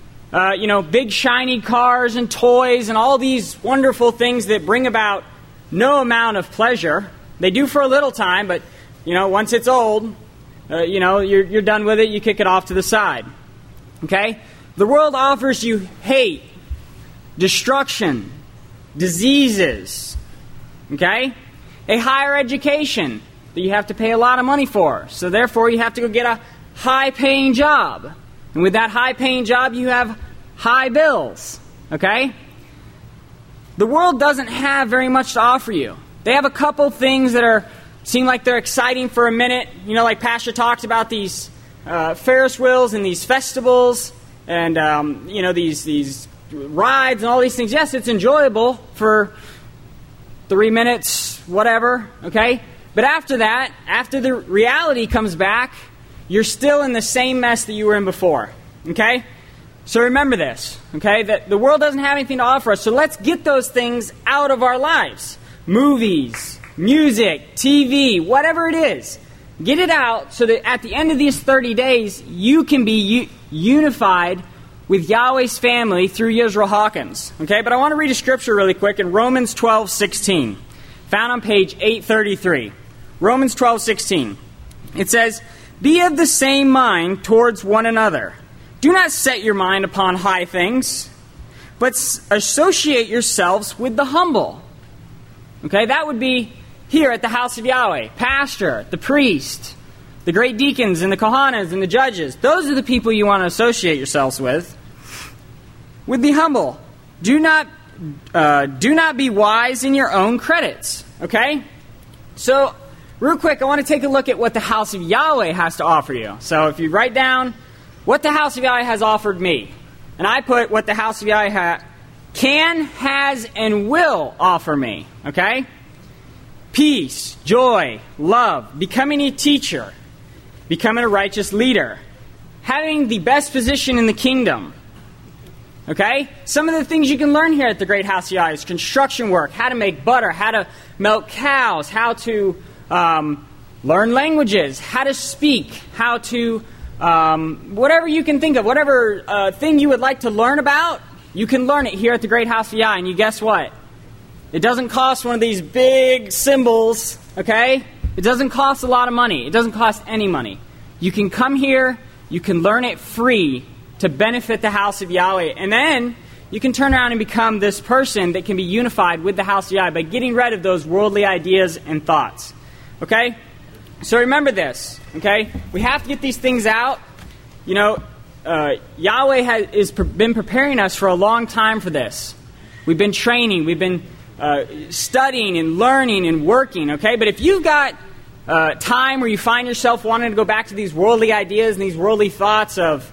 Speaker 12: Big shiny cars and toys and all these wonderful things that bring about no amount of pleasure. They do for a little time, but, once it's old, you're done with it, you kick it off to the side. Okay? The world offers you hate, destruction, diseases, okay? A higher education that you have to pay a lot of money for. So therefore, you have to go get a high-paying job. And with that high-paying job, you have high bills, okay? The world doesn't have very much to offer you. They have a couple things that seem like they're exciting for a minute. Like Pastor talked about these Ferris wheels and these festivals and, these rides and all these things. Yes, it's enjoyable for 3 minutes, whatever, okay? But after that, after the reality comes back, you're still in the same mess that you were in before, okay? So remember this, okay? That the world doesn't have anything to offer us, so let's get those things out of our lives. Movies, music, TV, whatever it is. Get it out so that at the end of these 30 days, you can be unified with Yahweh's family through Yisrael Hawkins. Okay, but I want to read a scripture really quick in Romans 12:16, found on page 833. Romans 12:16. It says, "Be of the same mind towards one another. Do not set your mind upon high things, but associate yourselves with the humble." Okay, that would be here at the house of Yahweh. Pastor, the priest, the great deacons and the Kohanas and the judges. Those are the people you want to associate yourselves with. With the humble. Do not be wise in your own credits. Okay? So, real quick, I want to take a look at what the house of Yahweh has to offer you. So, if you write down what the house of Yahweh has offered me, and I put what the house of Yahweh can, has, and will offer me. Okay? Peace, joy, love, becoming a teacher, becoming a righteous leader, having the best position in the kingdom. Okay? Some of the things you can learn here at the Great House of Yahweh is construction work, how to make butter, how to milk cows, how to learn languages, how to speak, how to, whatever you can think of, whatever thing you would like to learn about, you can learn it here at the Great House of Yahweh. And you guess what? It doesn't cost one of these big symbols, okay? It doesn't cost a lot of money. It doesn't cost any money. You can come here, you can learn it free to benefit the house of Yahweh. And then you can turn around and become this person that can be unified with the house of Yahweh by getting rid of those worldly ideas and thoughts. Okay? So remember this. Okay? We have to get these things out. You know, Yahweh has been preparing us for a long time for this. We've been training. We've been studying and learning and working. Okay? But if you've got time where you find yourself wanting to go back to these worldly ideas and these worldly thoughts of,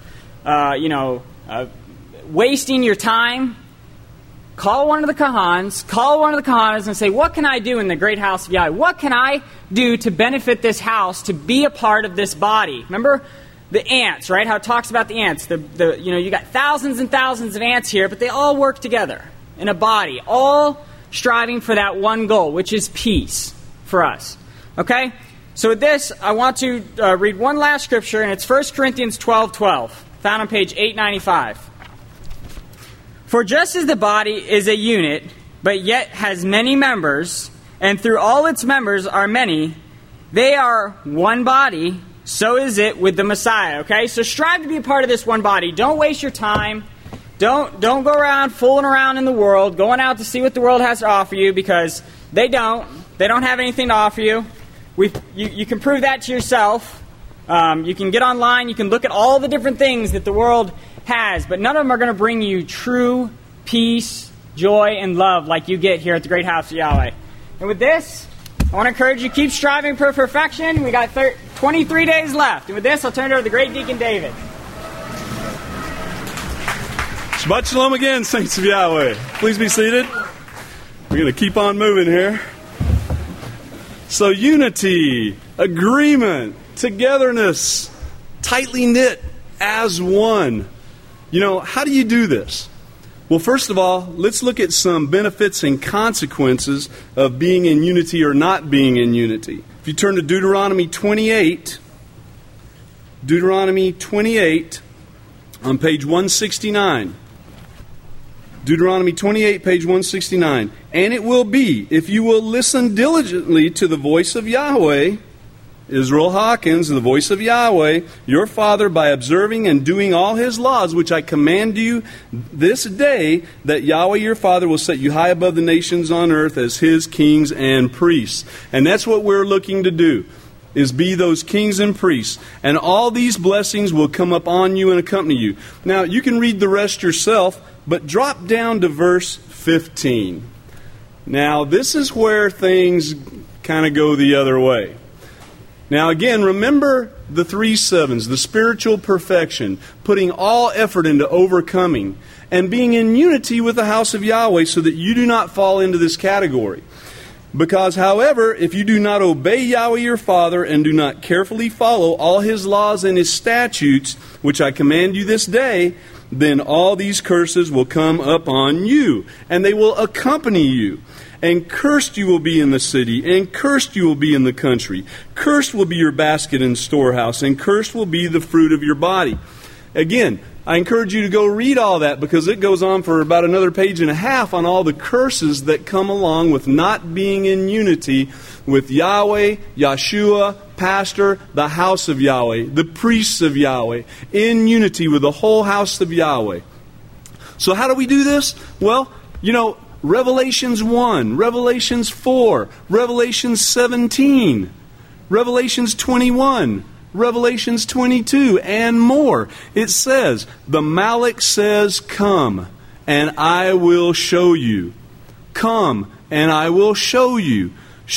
Speaker 12: wasting your time, call one of the Kahanas and say, what can I do in the great house of Yahweh? What can I do to benefit this house, to be a part of this body? Remember the ants, right? How it talks about the ants. You got thousands and thousands of ants here, but they all work together in a body, all striving for that one goal, which is peace for us. Okay? So with this, I want to read one last scripture, and it's 1 Corinthians 12:12, found on page 895. For just as the body is a unit, but yet has many members, and through all its members are many, they are one body, so is it with the Messiah. Okay? So strive to be a part of this one body. Don't waste your time. Don't go around fooling around in the world, going out to see what the world has to offer you, because they don't. They don't have anything to offer you. You can prove that to yourself. You can get online. You can look at all the different things that the world has, but none of them are going to bring you true peace, joy, and love like you get here at the Great House of Yahweh. And with this, I want to encourage you to keep striving for perfection. We got 23 days left. And with this, I'll turn it over to the great Deacon David.
Speaker 2: Shabbat Shalom again, saints of Yahweh. Please be seated. We're going to keep on moving here. So unity, agreement, togetherness, tightly knit as one. You know, how do you do this? Well, first of all, let's look at some benefits and consequences of being in unity or not being in unity. If you turn to Deuteronomy 28 on page 169. Deuteronomy 28, page 169. And it will be, if you will listen diligently to the voice of Yahweh, Israel Hawkins, the voice of Yahweh, your Father, by observing and doing all His laws, which I command you this day, that Yahweh your Father will set you high above the nations on earth as His kings and priests. And that's what we're looking to do, is be those kings and priests. And all these blessings will come up on you and accompany you. Now, you can read the rest yourself, but drop down to verse 15. Now, this is where things kind of go the other way. Now again, remember the 3 sevens, the spiritual perfection, putting all effort into overcoming, and being in unity with the house of Yahweh so that you do not fall into this category. Because, however, if you do not obey Yahweh your Father and do not carefully follow all His laws and His statutes, which I command you this day, then all these curses will come upon you, and they will accompany you. And cursed you will be in the city, and cursed you will be in the country. Cursed will be your basket and storehouse, and cursed will be the fruit of your body. Again, I encourage you to go read all that, because it goes on for about another page and a half on all the curses that come along with not being in unity with Yahweh, Yeshua, pastor, the house of Yahweh, the priests of Yahweh, in unity with the whole house of Yahweh. So how do we do this? Well, you know, Revelations 1, Revelations 4, Revelations 17, Revelations 21, Revelations 22, and more. It says, the Malach says, come, and I will show you. Come, and I will show you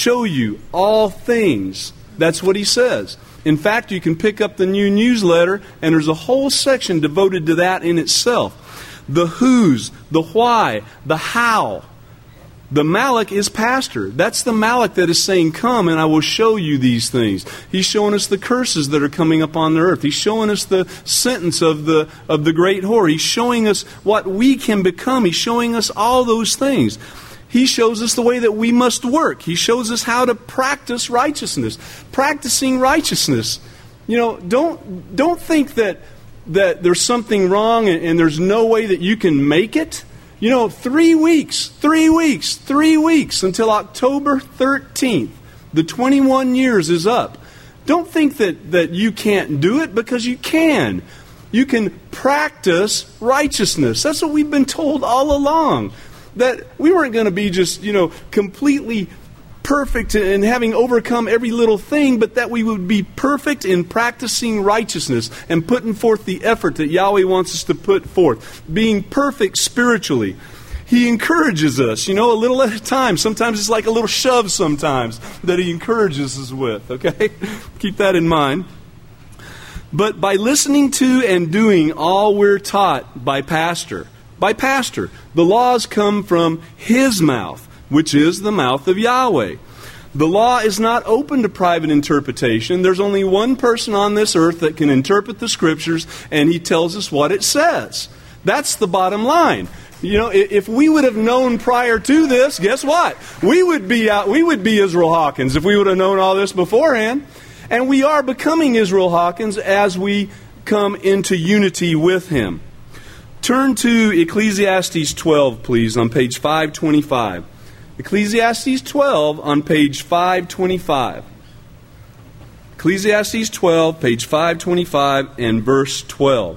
Speaker 2: all things. That's what he says. In fact, you can pick up the new newsletter, and there's a whole section devoted to that in itself. The who's, the why, the how. The Malach is pastor. That's the Malach that is saying, come and I will show you these things. He's showing us the curses that are coming up on the earth. He's showing us the sentence of the great whore. He's showing us what we can become. He's showing us all those things. He shows us the way that we must work. He shows us how to practice righteousness. Practicing righteousness. You know, don't think that there's something wrong and there's no way that you can make it. You know, 3 weeks until October 13th. The 21 years is up. Don't think that you can't do it, because you can. You can practice righteousness. That's what we've been told all along. That we weren't going to be just, completely perfect in having overcome every little thing, but that we would be perfect in practicing righteousness and putting forth the effort that Yahweh wants us to put forth. Being perfect spiritually. He encourages us, a little at a time. Sometimes it's like a little shove sometimes that He encourages us with, okay? Keep that in mind. But by listening to and doing all we're taught by pastor, the laws come from His mouth, which is the mouth of Yahweh. The law is not open to private interpretation. There's only one person on this earth that can interpret the Scriptures, and He tells us what it says. That's the bottom line. If we would have known prior to this, guess what? We would be Israel Hawkins if we would have known all this beforehand. And we are becoming Israel Hawkins as we come into unity with Him. Turn to Ecclesiastes 12, please, on page 525. Ecclesiastes 12 on page 525. Ecclesiastes 12, page 525, and verse 12.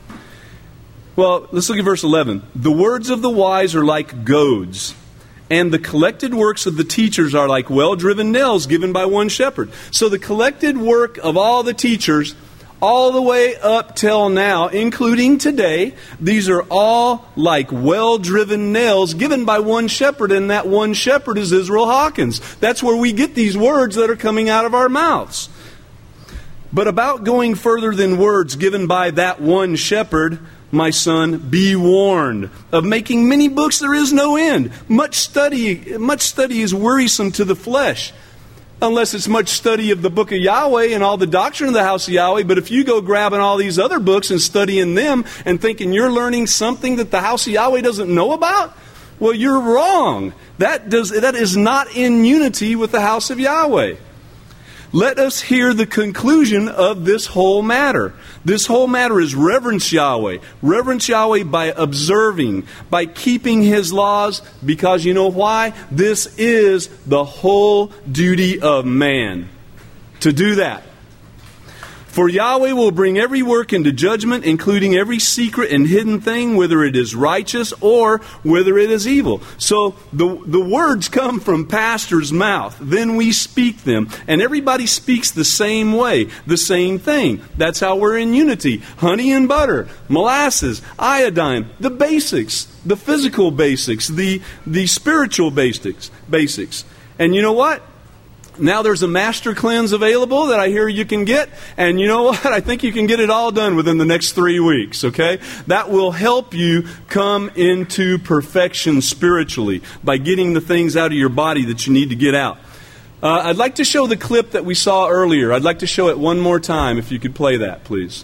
Speaker 2: Well, let's look at verse 11. The words of the wise are like goads, and the collected works of the teachers are like well-driven nails given by one shepherd. So the collected work of all the teachers, all the way up till now, including today, these are all like well-driven nails given by one shepherd, and that one shepherd is Israel Hawkins. That's where we get these words that are coming out of our mouths. But about going further than words given by that one shepherd, my son, be warned. Of making many books there is no end. Much study is wearisome to the flesh. Unless it's much study of the book of Yahweh and all the doctrine of the house of Yahweh. But if you go grabbing all these other books and studying them and thinking you're learning something that the house of Yahweh doesn't know about, well, you're wrong. That is not in unity with the house of Yahweh. Let us hear the conclusion of this whole matter. This whole matter is reverence Yahweh. Reverence Yahweh by observing, by keeping His laws, because you know why? This is the whole duty of man, to do that. For Yahweh will bring every work into judgment, including every secret and hidden thing, whether it is righteous or whether it is evil. So the words come from pastor's mouth. Then we speak them. And everybody speaks the same way, the same thing. That's how we're in unity. Honey and butter, molasses, iodine, the basics, the physical basics, the spiritual basics. And you know what? Now there's a master cleanse available that I hear you can get. And you know what? I think you can get it all done within the next 3 weeks, okay? That will help you come into perfection spiritually by getting the things out of your body that you need to get out. I'd like to show the clip that we saw earlier. I'd like to show it one more time, if you could play that, please.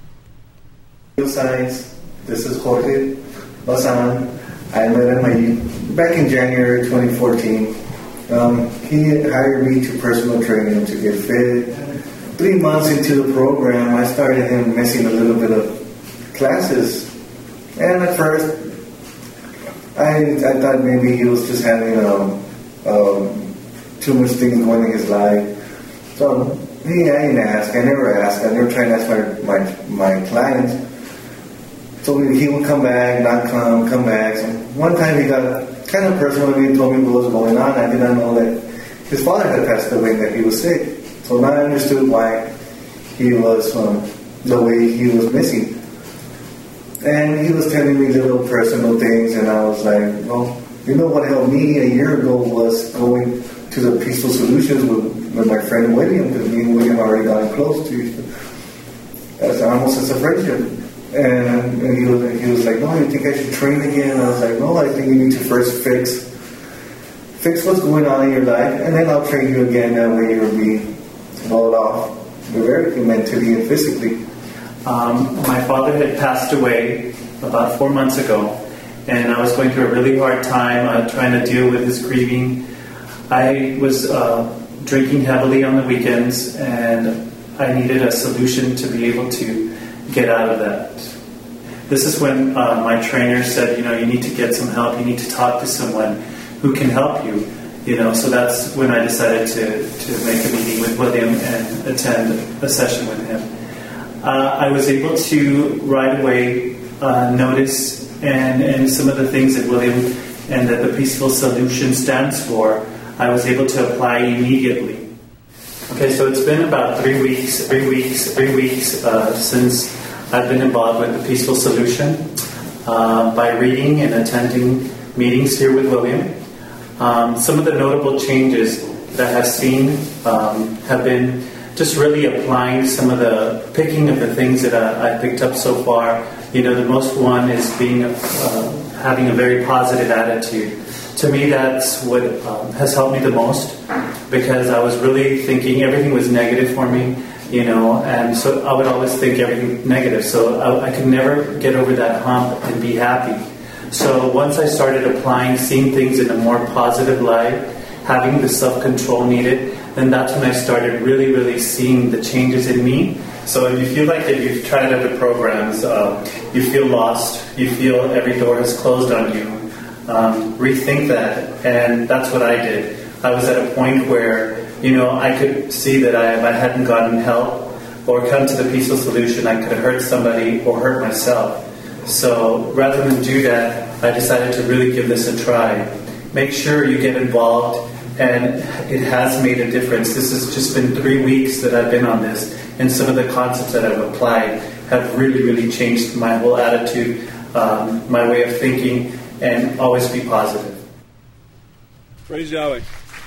Speaker 3: Science. This is Jorge Bazan. I met him back in January 2014. He hired me to personal training to get fit. 3 months into the program, I started him missing a little bit of classes. And at first, I thought maybe he was just having too much things going in his life. So I didn't ask. I never asked. I never tried to ask my clients. So he would come back, not come back. So one time he got kind of personal with me, told me what was going on. I did not know that his father had passed away and that he was sick. So now I understood why he was the way he was missing. And he was telling me little personal things, and I was like, well, you know what helped me a year ago was going to the Peaceful Solutions with my friend William, because me and William already gotten close to each other. Almost as a friendship. And he was like, no, you think I should train again? I was like, no, I think you need to first fix what's going on in your life, and then I'll train you again. That way you'll be well off, very mentally and physically.
Speaker 4: My father had passed away about 4 months ago, and I was going through a really hard time trying to deal with his grieving. I was drinking heavily on the weekends, and I needed a solution to be able to get out of that. This is when my trainer said, you need to get some help. You need to talk to someone who can help you. So that's when I decided to make a meeting with William and attend a session with him. I was able to right away notice and some of the things that William and that the Peaceful Solution stands for, I was able to apply immediately. Okay, so it's been about 3 weeks since I've been involved with the Peaceful Solution by reading and attending meetings here with William. Some of the notable changes that I've seen have been just really applying some of the picking of the things that I picked up so far. The most one is being having a very positive attitude. To me, that's what has helped me the most, because I was really thinking everything was negative for me, and so I would always think everything negative. So I could never get over that hump and be happy. So once I started applying, seeing things in a more positive light, having the self-control needed, then that's when I started really, really seeing the changes in me. So if you feel like that you've tried other programs, you feel lost, you feel every door has closed on you, rethink that. And that's what I did. I was at a point where, I could see that if I hadn't gotten help or come to the Peaceful Solution, I could have hurt somebody or hurt myself. So rather than do that, I decided to really give this a try. Make sure you get involved, and it has made a difference. This has just been 3 weeks that I've been on this, and some of the concepts that I've applied have really, really changed my whole attitude, my way of thinking, and always be positive.
Speaker 2: Praise Yahweh.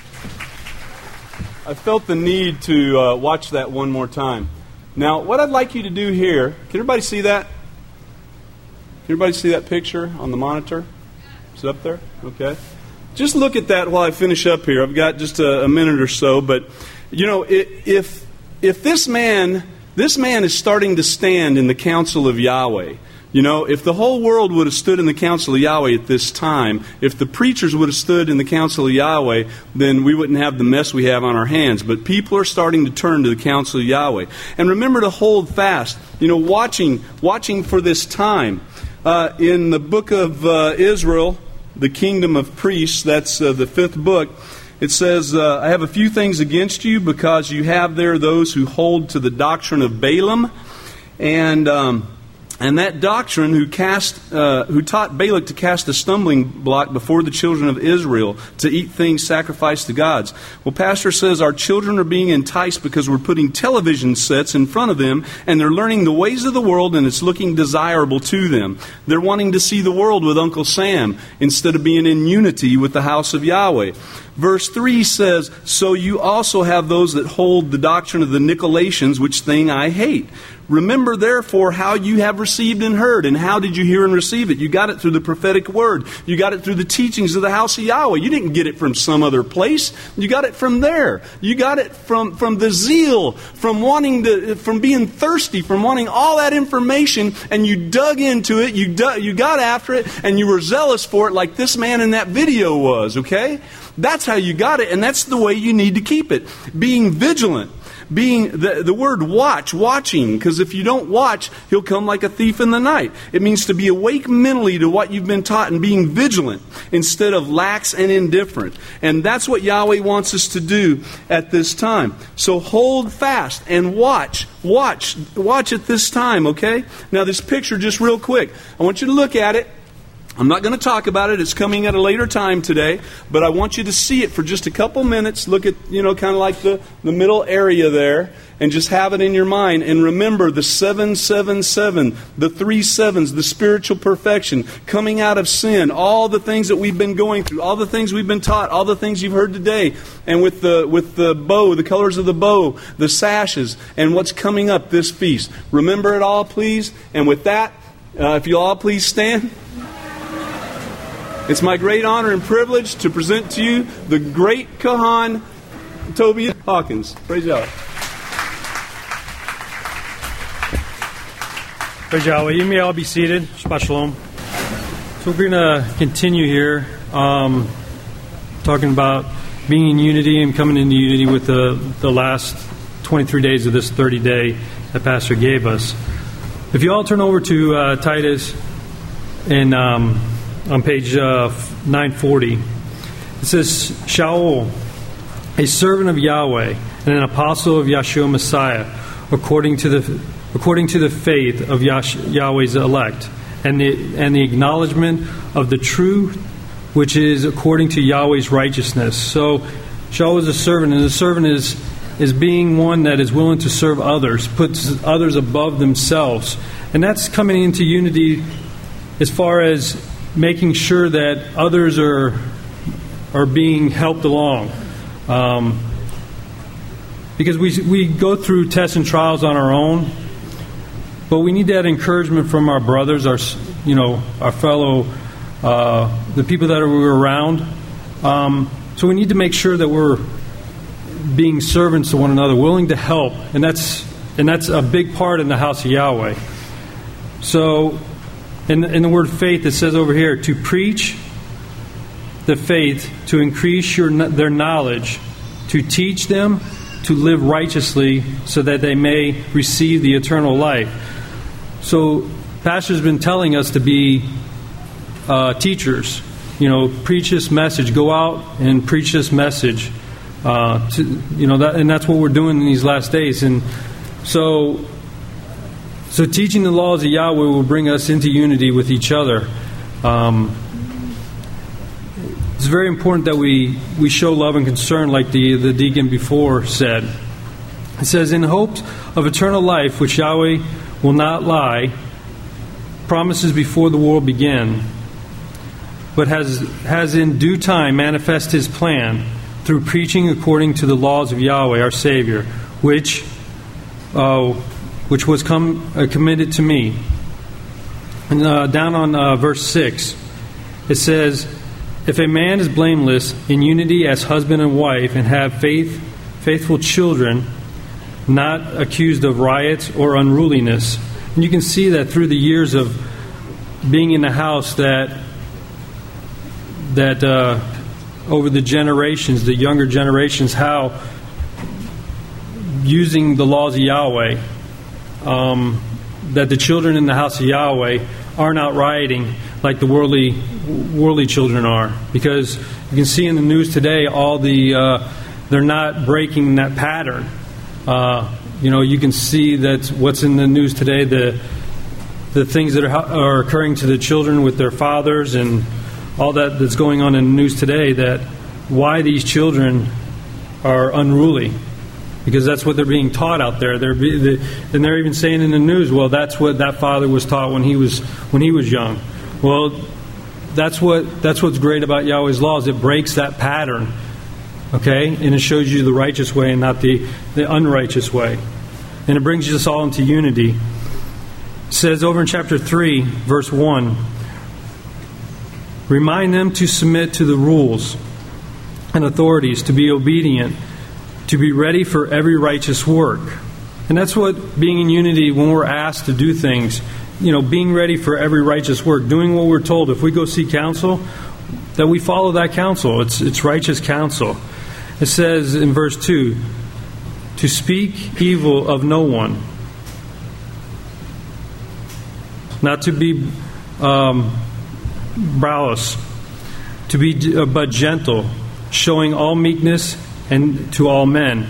Speaker 2: I felt the need to watch that one more time. Now, what I'd like you to do here, can everybody see that? Can everybody see that picture on the monitor? Is it up there? Okay. Just look at that while I finish up here. I've got just a minute or so, but if this man is starting to stand in the counsel of Yahweh. If the whole world would have stood in the counsel of Yahweh at this time, if the preachers would have stood in the counsel of Yahweh, then we wouldn't have the mess we have on our hands. But people are starting to turn to the counsel of Yahweh. And remember to hold fast, watching for this time. In the book of Israel, the Kingdom of Priests, that's the 5th book, it says, I have a few things against you, because you have there those who hold to the doctrine of Balaam, and that doctrine who taught Balak to cast a stumbling block before the children of Israel to eat things sacrificed to gods. Well, Pastor says our children are being enticed because we're putting television sets in front of them, and they're learning the ways of the world, and it's looking desirable to them. They're wanting to see the world with Uncle Sam instead of being in unity with the house of Yahweh. Verse 3 says, so you also have those that hold the doctrine of the Nicolaitans, which thing I hate. Remember, therefore, how you have received and heard. And how did you hear and receive it? You got it through the prophetic word. You got it through the teachings of the house of Yahweh. You didn't get it from some other place. You got it from there. You got it from the zeal, from being thirsty, from wanting all that information, and you dug into it, you got after it, and you were zealous for it like this man in that video was, okay? That's how you got it, and that's the way you need to keep it. Being vigilant. Being the word watching, because if you don't watch, he'll come like a thief in the night. It means to be awake mentally to what you've been taught and being vigilant instead of lax and indifferent. And that's what Yahweh wants us to do at this time. So hold fast and watch at this time, okay? Now this picture, just real quick, I want you to look at it. I'm not going to talk about it. It's coming at a later time today. But I want you to see it for just a couple minutes. Look at, kind of like the middle area there. And just have it in your mind. And remember the 777, the 3 sevens, the spiritual perfection, coming out of sin, all the things that we've been going through, all the things we've been taught, all the things you've heard today. And with the bow, the colors of the bow, the sashes, and what's coming up this feast. Remember it all, please. And with that, if you'll all please stand. It's my great honor and privilege to present to you the great Kahan, Toby Hawkins. Praise Yahweh.
Speaker 13: Praise Yahweh. You may all be seated. Shabbat Shalom. So we're going to continue here talking about being in unity and coming into unity with the last 23 days of this 30-day that Pastor gave us. If you all turn over to Titus and on page 940, it says, Shaul, a servant of Yahweh and an apostle of Yahshua Messiah, according to the according to the faith of Yahweh's elect, and the acknowledgement of the truth, which is according to Yahweh's righteousness. So Shaul is a servant, and the servant is being one that is willing to serve others, puts others above themselves. And that's coming into unity as far as making sure that others are being helped along. Because we go through tests and trials on our own, but we need that encouragement from our brothers, our fellow, the people that we're around. So we need to make sure that we're being servants to one another, willing to help, and that's a big part in the house of Yahweh. So, in the word faith, it says over here, to preach the faith, to increase their knowledge, to teach them to live righteously so that they may receive the eternal life. So, Pastor's been telling us to be teachers. Preach this message. Go out and preach this message. And that's what we're doing in these last days. And so teaching the laws of Yahweh will bring us into unity with each other. It's very important that we show love and concern, like the deacon before said. It says, in hopes of eternal life, which Yahweh will not lie, promises before the world began, but has in due time manifest His plan through preaching according to the laws of Yahweh, our Savior, which was committed to me. And down on verse 6, it says, if a man is blameless in unity as husband and wife, and have faithful children, not accused of riots or unruliness. And you can see that through the years of being in the house that over the generations, the younger generations, how using the laws of Yahweh, that the children in the house of Yahweh are not rioting like the worldly children are. Because you can see in the news today, they're not breaking that pattern. You can see that what's in the news today, the things that are occurring to the children with their fathers, and all that's going on in the news today, that why these children are unruly. Because that's what they're being taught out there. And they're even saying in the news, well, that's what that father was taught when he was young. Well, that's what's great about Yahweh's laws. It breaks that pattern, okay, and it shows you the righteous way and not the unrighteous way, and it brings us all into unity. It says over in chapter 3, verse 1. Remind them to submit to the rules and authorities, to be obedient, to be ready for every righteous work. And that's what being in unity, when we're asked to do things, being ready for every righteous work, doing what we're told. If we go seek counsel, that we follow that counsel. It's righteous counsel. It says in verse 2, to speak evil of no one, not to be browless, to be but gentle, showing all meekness and to all men.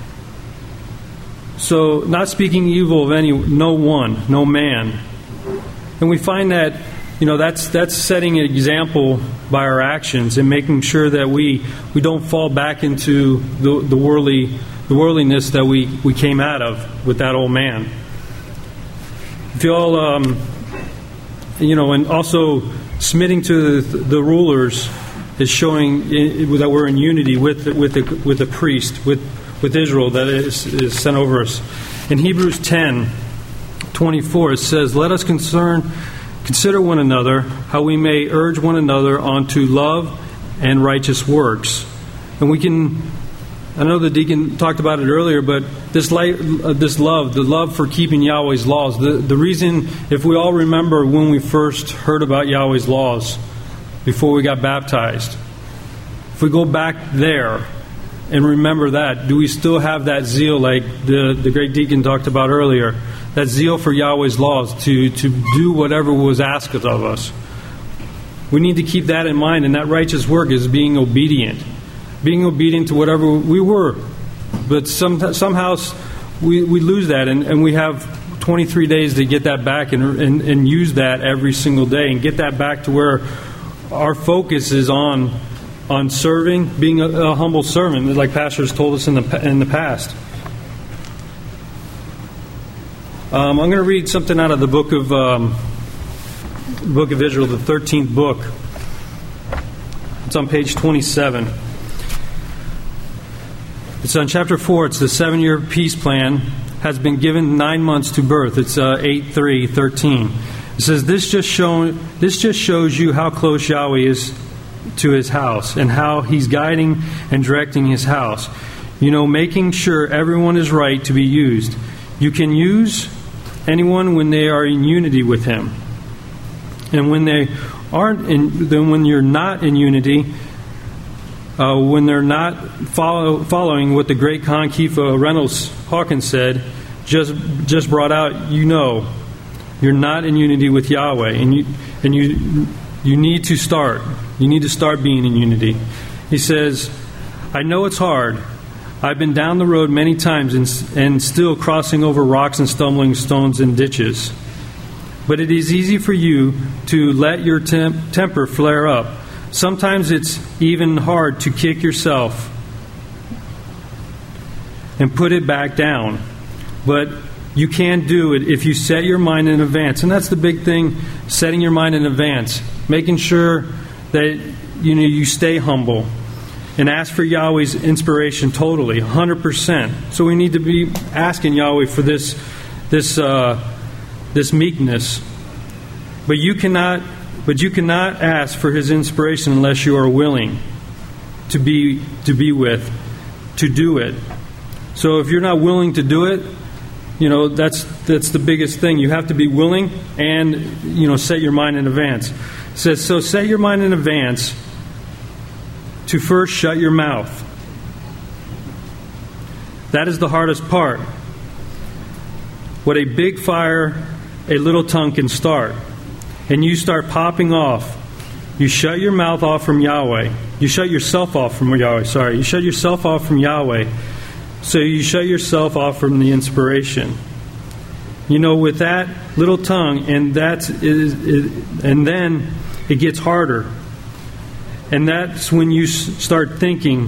Speaker 13: So, not speaking evil of no one, no man. And we find that, that's setting an example by our actions and making sure that we don't fall back into the worldliness that we came out of with that old man. If you all, and also submitting to the rulers is showing that we're in unity with the priest, with Israel that is sent over us. In Hebrews 10:24, it says, let us consider one another, how we may urge one another on to love and righteous works. And we can, I know the deacon talked about it earlier, but this love, the love for keeping Yahweh's laws, the reason, if we all remember when we first heard about Yahweh's laws, before we got baptized, if we go back there and remember that, do we still have that zeal like the great deacon talked about earlier? That zeal for Yahweh's laws, to do whatever was asked of us. We need to keep that in mind, and that righteous work is being obedient. Being obedient to whatever we were. But somehow we lose that, and we have 23 days to get that back and use that every single day and get that back to where our focus is on serving, being a humble servant, like pastors told us in the past. I'm going to read something out of the book of Israel, the 13th book. It's on page 27. It's on chapter 4. It's the 7-year peace plan. Has been given 9 months to birth. It's 8:3:13. It says, this just shows you how close Yahweh is to His house and how He's guiding and directing His house. Making sure everyone is right to be used. You can use anyone when they are in unity with Him, and when they aren't, then when you're not in unity, when they're not following what the great Khan Kifa Reynolds Hawkins said, just brought out, you're not in unity with Yahweh, and you need to start. You need to start being in unity. He says, I know it's hard. I've been down the road many times and still crossing over rocks and stumbling stones and ditches. But it is easy for you to let your temper flare up. Sometimes it's even hard to kick yourself and put it back down. But you can do it if you set your mind in advance. And that's the big thing, setting your mind in advance. Making sure that you stay humble and ask for Yahweh's inspiration totally, 100%. So we need to be asking Yahweh for this meekness. But you cannot ask for His inspiration unless you are willing to be with, to do it. So if you're not willing to do it, that's the biggest thing. You have to be willing and set your mind in advance. It says, so set your mind in advance to first shut your mouth. That is the hardest part. What a big fire a little tongue can start. And you start popping off. You shut your mouth off from Yahweh. You shut yourself off from Yahweh. Sorry. You shut yourself off from Yahweh. So you shut yourself off from the inspiration. With that little tongue, and then it gets harder. And that's when you start thinking,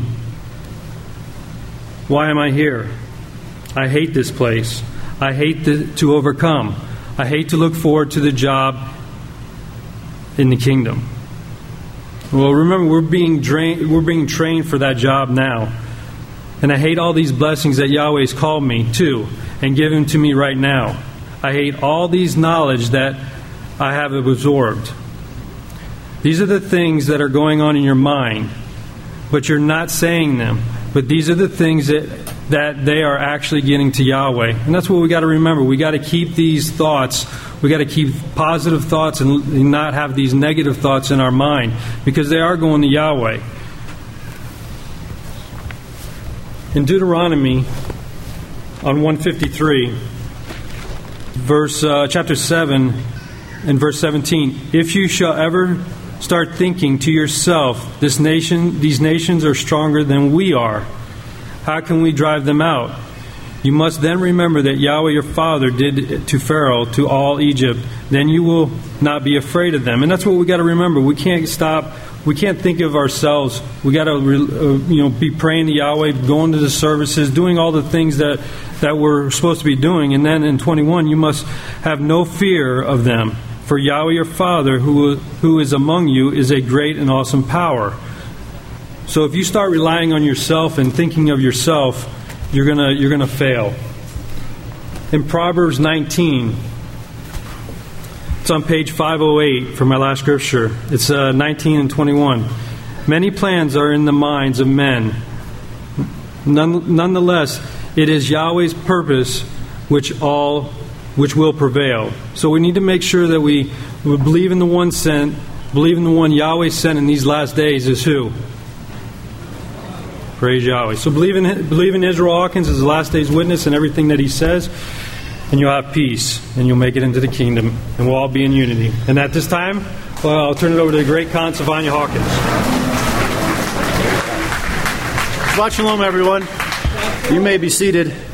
Speaker 13: why am I here? I hate this place. I hate to overcome. I hate to look forward to the job in the kingdom. Well, remember, we're being trained for that job now. And I hate all these blessings that Yahweh's called me to and given to me right now. I hate all these knowledge that I have absorbed. These are the things that are going on in your mind, but you're not saying them. But these are the things that they are actually getting to Yahweh. And that's what we got to remember. We got to keep these thoughts. We got to keep positive thoughts and not have these negative thoughts in our mind, because they are going to Yahweh. In Deuteronomy, on 153, chapter 7 and verse 17, if you shall ever start thinking to yourself, these nations are stronger than we are, how can we drive them out? You must then remember that Yahweh your Father did to Pharaoh, to all Egypt. Then you will not be afraid of them. And that's what we got to remember. We can't stop. We can't think of ourselves. We got to be praying to Yahweh, going to the services, doing all the things that we're supposed to be doing. And then in 21, you must have no fear of them. For Yahweh your Father, who is among you, is a great and awesome power. So if you start relying on yourself and thinking of yourself, you're gonna fail. In Proverbs 19, it's on page 508 for my last scripture. It's 19 and 21. Many plans are in the minds of men. Nonetheless, it is Yahweh's purpose which will prevail. So we need to make sure that we believe in the one sent, believe in the one Yahweh sent in these last days is who? Praise Yahweh. So believe in Israel Hawkins as the last day's witness and everything that he says, and you'll have peace, and you'll make it into the kingdom, and we'll all be in unity. And at this time, I'll turn it over to the great Khan Savanya Hawkins.
Speaker 14: Shabbat Shalom, everyone. You may be seated.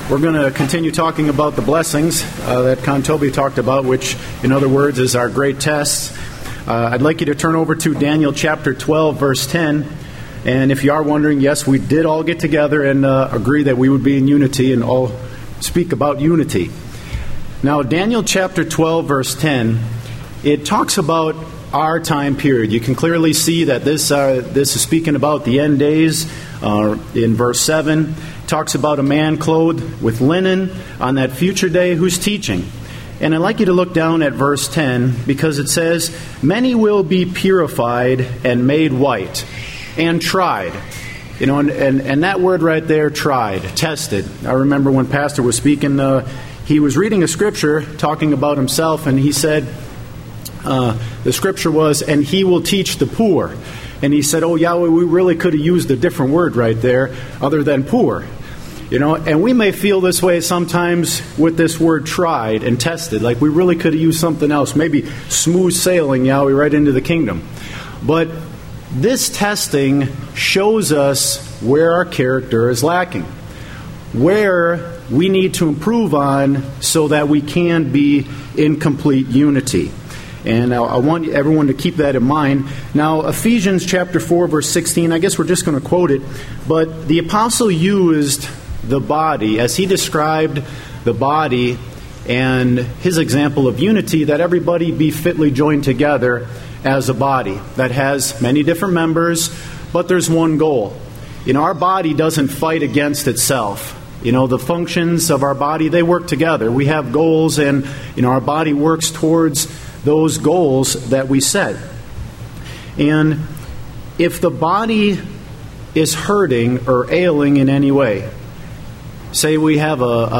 Speaker 14: We're going to continue talking about the blessings that Contobi talked about, which, in other words, is our great tests. I'd like you to turn over to Daniel chapter 12, verse 10. And if you are wondering, yes, we did all get together and agree that we would be in unity and all speak about unity. Now, Daniel chapter 12, verse 10, it talks about our time period. You can clearly see that this is speaking about the end days. In verse 7, talks about a man clothed with linen on that future day who's teaching. And I'd like you to look down at verse 10 because it says, many will be purified and made white and tried. You know, and that word right there, tried, tested. I remember when Pastor was speaking, he was reading a scripture talking about himself, and he said, the scripture was, and he will teach the poor. And he said, oh, Yahweh, we really could have used a different word right there other than poor. You know, and we may feel this way sometimes with this word tried and tested. Like we really could have used something else. Maybe smooth sailing, Yahweh, right into the kingdom. But this testing shows us where our character is lacking. Where we need to improve on so that we can be in complete unity. And I want everyone to keep that in mind. Now, Ephesians chapter 4, verse 16, I guess we're just going to quote it. But the apostle used the body, as he described the body and his example of unity, that everybody be fitly joined together as a body that has many different members, but there's one goal. You know, our body doesn't fight against itself. You know, the functions of our body, they work together. We have goals, and, you know, our body works towards those goals that we set. And if the body is hurting or ailing in any way, say we have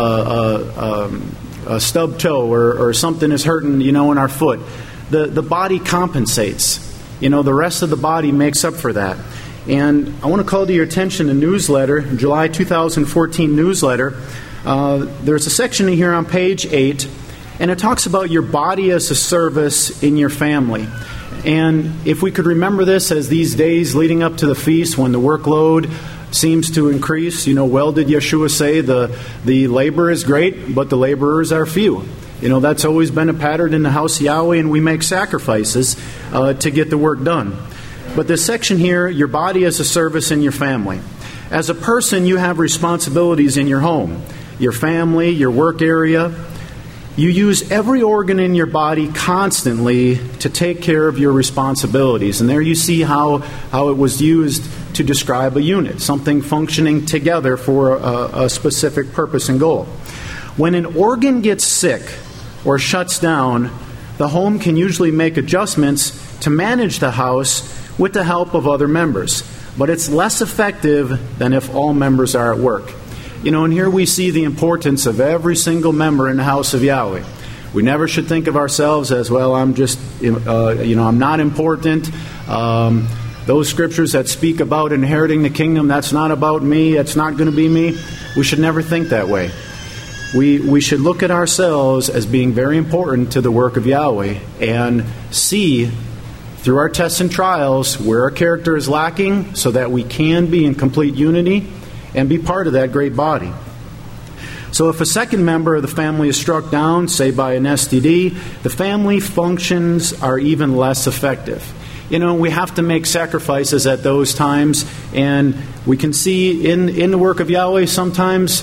Speaker 14: a stub toe or something is hurting, you know, in our foot, the body compensates. You know, the rest of the body makes up for that. And I want to call to your attention a newsletter, July 2014 newsletter. There's a section here on page 8, and it talks about your body as a service in your family. And if we could remember this as these days leading up to the feast when the workload seems to increase, you know, well did Yeshua say the labor is great, but the laborers are few. You know, that's always been a pattern in the house of Yahweh, and we make sacrifices to get the work done. But this section here, your body as a service in your family. As a person, you have responsibilities in your home, your family, your work area. You use every organ in your body constantly to take care of your responsibilities. And there you see how it was used to describe a unit, something functioning together for a specific purpose and goal. When an organ gets sick or shuts down, the home can usually make adjustments to manage the house with the help of other members. But it's less effective than if all members are at work. You know, and here we see the importance of every single member in the house of Yahweh. We never should think of ourselves as, well, I'm just, I'm not important. Those scriptures that speak about inheriting the kingdom, that's not about me, that's not going to be me. We should never think that way. We should look at ourselves as being very important to the work of Yahweh and see through our tests and trials where our character is lacking so that we can be in complete unity and be part of that great body. So if a second member of the family is struck down, say by an STD, the family functions are even less effective. You know, we have to make sacrifices at those times, and we can see in the work of Yahweh sometimes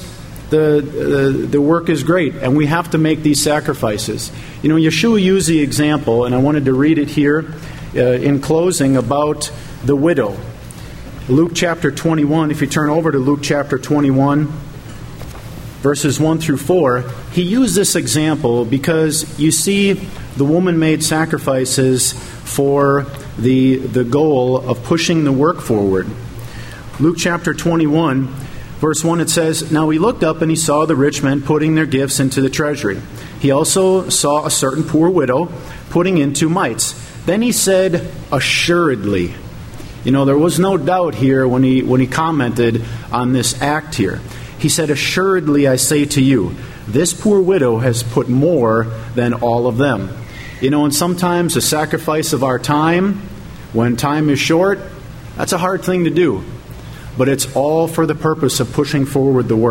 Speaker 14: the work is great, and we have to make these sacrifices. You know, Yeshua used the example, and I wanted to read it here in closing, about the widow. Luke chapter 21, if you turn over to Luke chapter 21, verses 1 through 4, he used this example because you see the woman made sacrifices for the goal of pushing the work forward. Luke chapter 21, verse 1, it says, "Now he looked up and he saw the rich men putting their gifts into the treasury. He also saw a certain poor widow putting in 2 mites. Then he said, assuredly." You know, there was no doubt here when he commented on this act here. He said, "Assuredly, I say to you, this poor widow has put more than all of them." You know, and sometimes the sacrifice of our time, when time is short, that's a hard thing to do. But it's all for the purpose of pushing forward the work.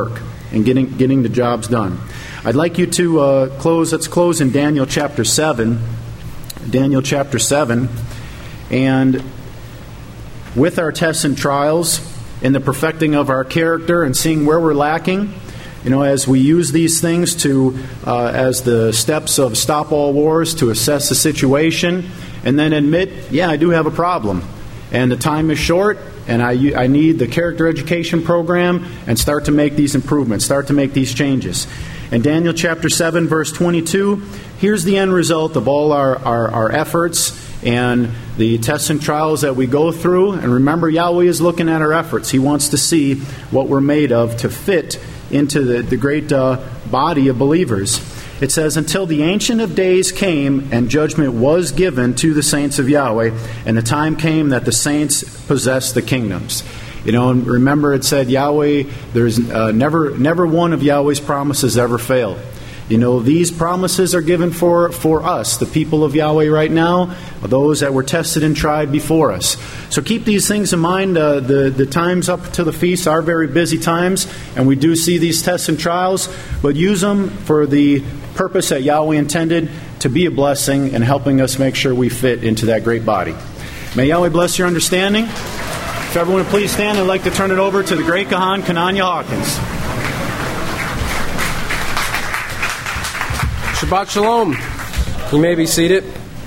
Speaker 14: and getting the jobs done. I'd like you to let's close in Daniel chapter 7. Daniel chapter 7. And with our tests and trials, in the perfecting of our character and seeing where we're lacking, as we use these things to as the steps of stop all wars, to assess the situation, and then admit, I do have a problem, and the time is short, and I need the character education program, and start to make these improvements, start to make these changes. In Daniel chapter 7, verse 22, here's the end result of all our efforts and the tests and trials that we go through. And remember, Yahweh is looking at our efforts. He wants to see what we're made of to fit into the great body of believers. It says, until the Ancient of Days came and judgment was given to the saints of Yahweh, and the time came that the saints possessed the kingdoms. And remember it said Yahweh, there's never one of Yahweh's promises ever failed. These promises are given for us, the people of Yahweh right now, those that were tested and tried before us. So keep these things in mind. The times up to the feast are very busy times, and we do see these tests and trials, but use them for the purpose that Yahweh intended, to be a blessing and helping us make sure we fit into that great body. May Yahweh bless your understanding. If everyone would please stand, I'd like to turn it over to the great Kahan, Kananya Hawkins.
Speaker 15: Shabbat Shalom. You may be seated.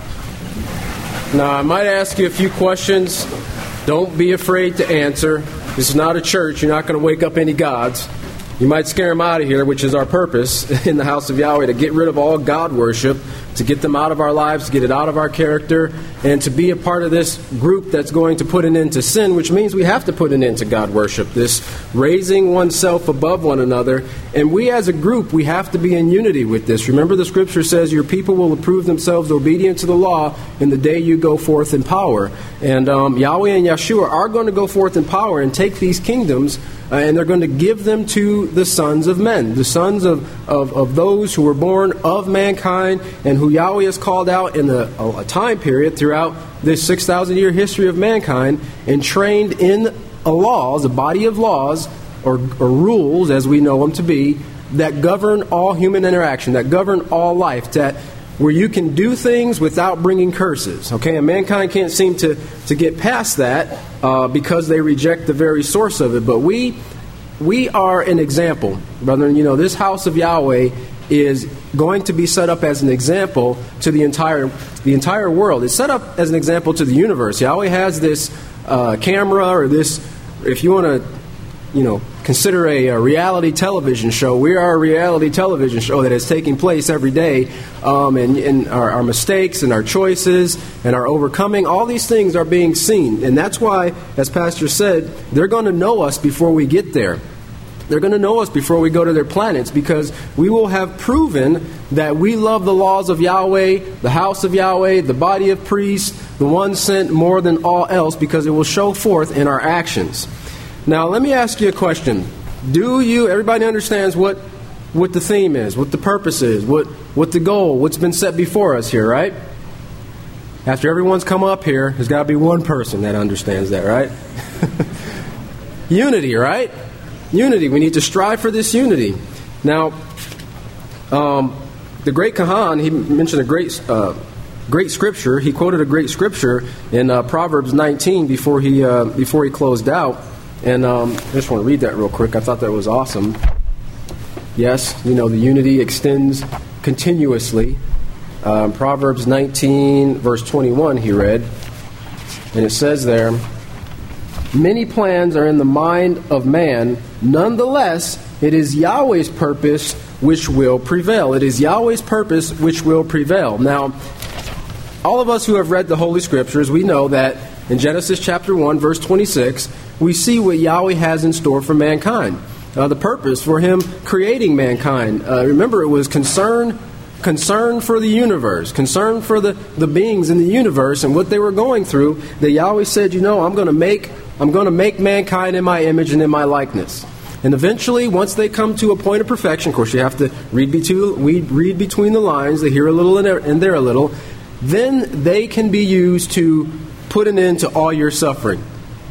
Speaker 15: Now, I might ask you a few questions. Don't be afraid to answer. This is not a church. You're not going to wake up any gods. You might scare them out of here, which is our purpose in the house of Yahweh, to get rid of all God worship, to get them out of our lives, to get it out of our character, and to be a part of this group that's going to put an end to sin, which means we have to put an end to God worship, this raising oneself above one another. And we as a group, we have to be in unity with this. Remember, the scripture says your people will prove themselves obedient to the law in the day you go forth in power. And Yahweh and Yeshua are going to go forth in power and take these kingdoms, and they're going to give them to the sons of men, the sons of those who were born of mankind and who Yahweh has called out in a time period throughout this 6,000-year history of mankind and trained in a body of laws or rules, as we know them to be, that govern all human interaction, that govern all life, where you can do things without bringing curses. Okay, and mankind can't seem to get past that because they reject the very source of it. But we are an example, brethren. This house of Yahweh is going to be set up as an example to the entire world. It's set up as an example to the universe. Yahweh has this camera, or this, if you want to, consider a reality television show. We are a reality television show that is taking place every day, and our mistakes and our choices and our overcoming, all these things are being seen. And that's why, as Pastor said, they're going to know us before we get there. They're going to know us before we go to their planets, because we will have proven that we love the laws of Yahweh, the house of Yahweh, the body of priests, the one sent more than all else, because it will show forth in our actions. Now, let me ask you a question. Everybody understands what the theme is, what the purpose is, what the goal, what's been set before us here, right? After everyone's come up here, there's got to be one person that understands that, right? Unity, right? Unity. We need to strive for this unity. Now, the great Kahan, he mentioned a great scripture. He quoted a great scripture in Proverbs 19 before he closed out. And I just want to read that real quick. I thought that was awesome. Yes, the unity extends continuously. Proverbs 19, verse 21, he read. And it says there, many plans are in the mind of man. Nonetheless, it is Yahweh's purpose which will prevail. It is Yahweh's purpose which will prevail. Now, all of us who have read the Holy Scriptures, we know that in Genesis chapter 1, verse 26, we see what Yahweh has in store for mankind. The purpose for Him creating mankind. Remember, it was concern for the universe, concern for the beings in the universe and what they were going through, that Yahweh said, I'm going to make mankind in my image and in my likeness. And eventually, once they come to a point of perfection, of course you have to read between the lines, they hear a little and there a little, then they can be used to put an end to all your suffering.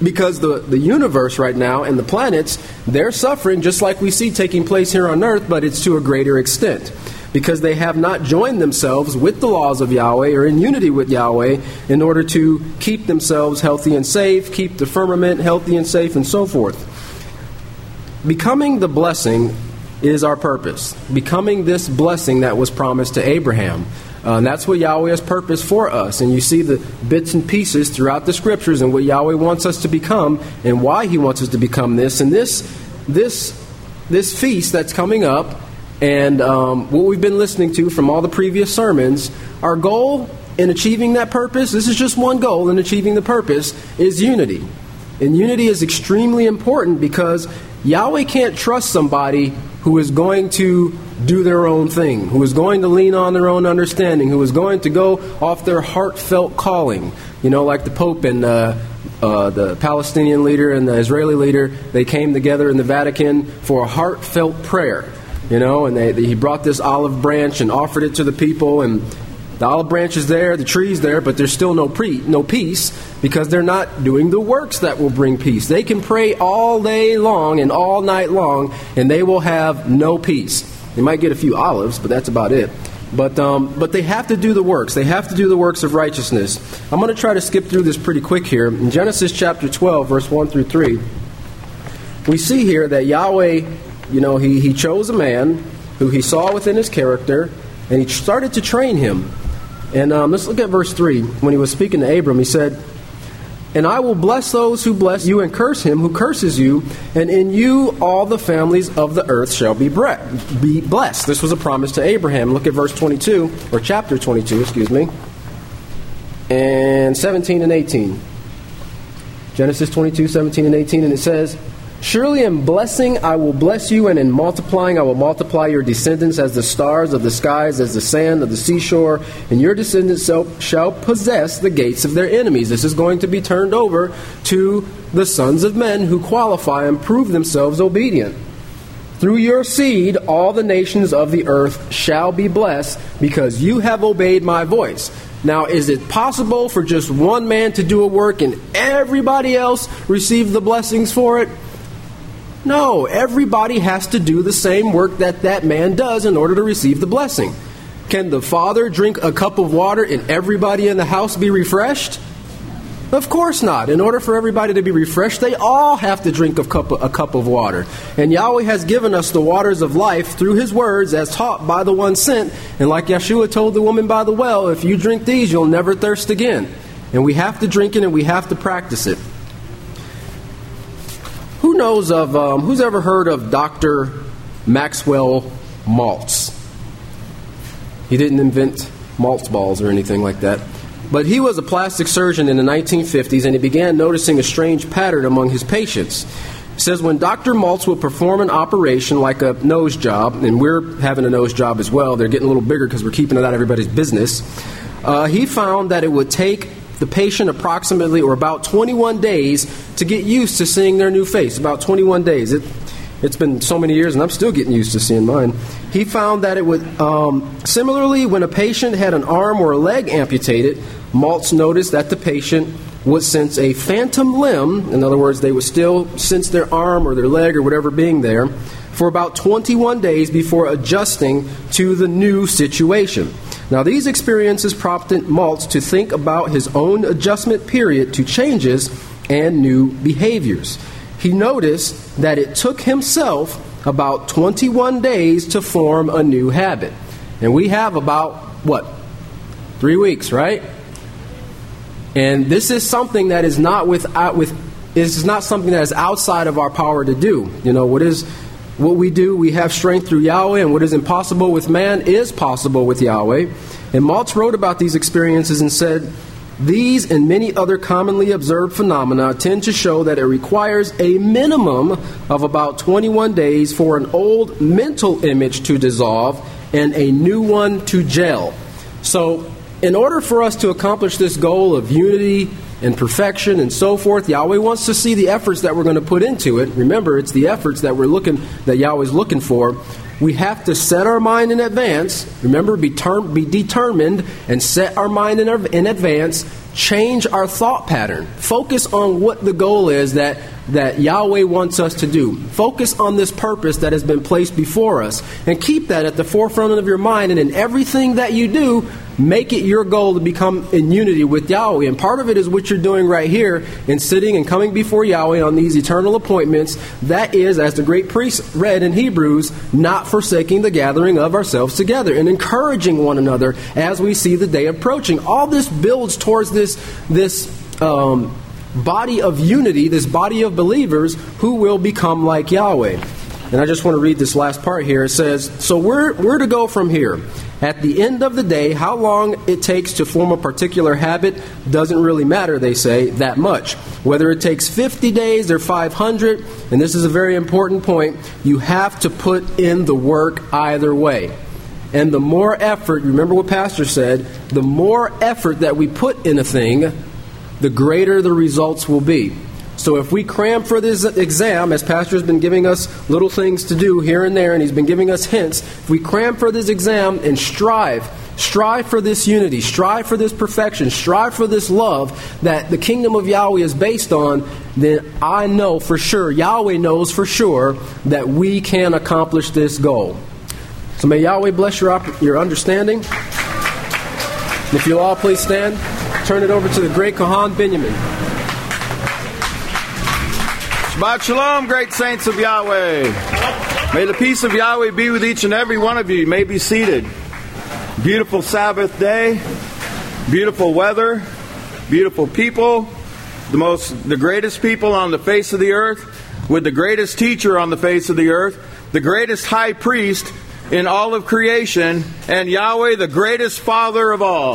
Speaker 15: Because the universe right now and the planets, they're suffering just like we see taking place here on earth, but it's to a greater extent. Because they have not joined themselves with the laws of Yahweh or in unity with Yahweh in order to keep themselves healthy and safe, keep the firmament healthy and safe, and so forth. Becoming the blessing is our purpose. Becoming this blessing that was promised to Abraham. And that's what Yahweh has purposed for us. And you see the bits and pieces throughout the Scriptures and what Yahweh wants us to become and why He wants us to become this. And this feast that's coming up and what we've been listening to from all the previous sermons, our goal in achieving that purpose, this is just one goal in achieving the purpose, is unity. And unity is extremely important because Yahweh can't trust somebody who is going to do their own thing, who is going to lean on their own understanding, who is going to go off their heartfelt calling. You know, like the Pope and the Palestinian leader and the Israeli leader, they came together in the Vatican for a heartfelt prayer. You know, and he brought this olive branch and offered it to the people, and the olive branch is there, the tree's there, but there's still no peace because they're not doing the works that will bring peace. They can pray all day long and all night long, and they will have no peace. They might get a few olives, but that's about it. But they have to do the works. They have to do the works of righteousness. I'm going to try to skip through this pretty quick here. In Genesis chapter 12, verse 1 through 3, we see here that Yahweh, you know, he chose a man who he saw within his character, and he started to train him. And let's look at verse 3. When he was speaking to Abram, he said, "And I will bless those who bless you, and curse him who curses you, and in you all the families of the earth shall be blessed." This was a promise to Abraham. Look at verse 22, or chapter 22, excuse me, and 17 and 18. Genesis 22, 17 and 18, and it says, "Surely in blessing I will bless you, and in multiplying I will multiply your descendants as the stars of the skies, as the sand of the seashore, and your descendants shall possess the gates of their enemies." This is going to be turned over to the sons of men who qualify and prove themselves obedient. "Through your seed all the nations of the earth shall be blessed, because you have obeyed my voice." Now, is it possible for just one man to do a work and everybody else receive the blessings for it? No, everybody has to do the same work that man does in order to receive the blessing. Can the father drink a cup of water and everybody in the house be refreshed? Of course not. In order for everybody to be refreshed, they all have to drink a cup of water. And Yahweh has given us the waters of life through His words as taught by the one sent. And like Yeshua told the woman by the well, if you drink these, you'll never thirst again. And we have to drink it and we have to practice it. Who knows of, who's ever heard of Dr. Maxwell Maltz? He didn't invent Maltz balls or anything like that. But he was a plastic surgeon in the 1950s, and he began noticing a strange pattern among his patients. It says when Dr. Maltz would perform an operation like a nose job, and we're having a nose job as well, they're getting a little bigger because we're keeping it out of everybody's business, he found that it would take the patient approximately or about 21 days to get used to seeing their new face. About 21 days. It's been so many years and I'm still getting used to seeing mine. He found that it would, similarly, when a patient had an arm or a leg amputated, Maltz noticed that the patient would sense a phantom limb. In other words, they would still sense their arm or their leg or whatever being there for about 21 days before adjusting to the new situation. Now, these experiences prompted Maltz to think about his own adjustment period to changes and new behaviors. He noticed that it took himself about 21 days to form a new habit. And we have about, 3 weeks, right? And this is something that is not something that is outside of our power to do. You know, what we do, we have strength through Yahweh, and what is impossible with man is possible with Yahweh. And Maltz wrote about these experiences and said, "These and many other commonly observed phenomena tend to show that it requires a minimum of about 21 days for an old mental image to dissolve and a new one to gel." So, in order for us to accomplish this goal of unity and perfection and so forth, Yahweh wants to see the efforts that we're going to put into it. Remember, it's the efforts that Yahweh's looking for. we have to set our mind in advance. Remember, be determined and set our mind in advance. Change our thought pattern. Focus on what the goal is that Yahweh wants us to do. Focus on this purpose that has been placed before us. And keep that at the forefront of your mind. And in everything that you do, make it your goal to become in unity with Yahweh. And part of it is what you're doing right here in sitting and coming before Yahweh on these eternal appointments. That is, as the great priest read in Hebrews, not forsaking the gathering of ourselves together and encouraging one another as we see the day approaching. All this builds towards this body of unity, this body of believers who will become like Yahweh. And I just want to read this last part here. It says, so we're to go from here. At the end of the day, how long it takes to form a particular habit doesn't really matter, they say, that much. Whether it takes 50 days or 500, and this is a very important point, you have to put in the work either way. And the more effort, remember what Pastor said, the more effort that we put in a thing, the greater the results will be. So if we cram for this exam, as Pastor has been giving us little things to do here and there, and he's been giving us hints, if we cram for this exam and strive for this unity, strive for this perfection, strive for this love that the kingdom of Yahweh is based on, then I know for sure, Yahweh knows for sure, that we can accomplish this goal. So may Yahweh bless your understanding. And if you'll all please stand, turn it over to the great Kohan Benjamin.
Speaker 16: Shabbat Shalom, great saints of Yahweh. May the peace of Yahweh be with each and every one of you. You may be seated. Beautiful Sabbath day, beautiful weather, beautiful people, the greatest people on the face of the earth, with the greatest teacher on the face of the earth, the greatest high priest in all of creation, and Yahweh, the greatest Father of all.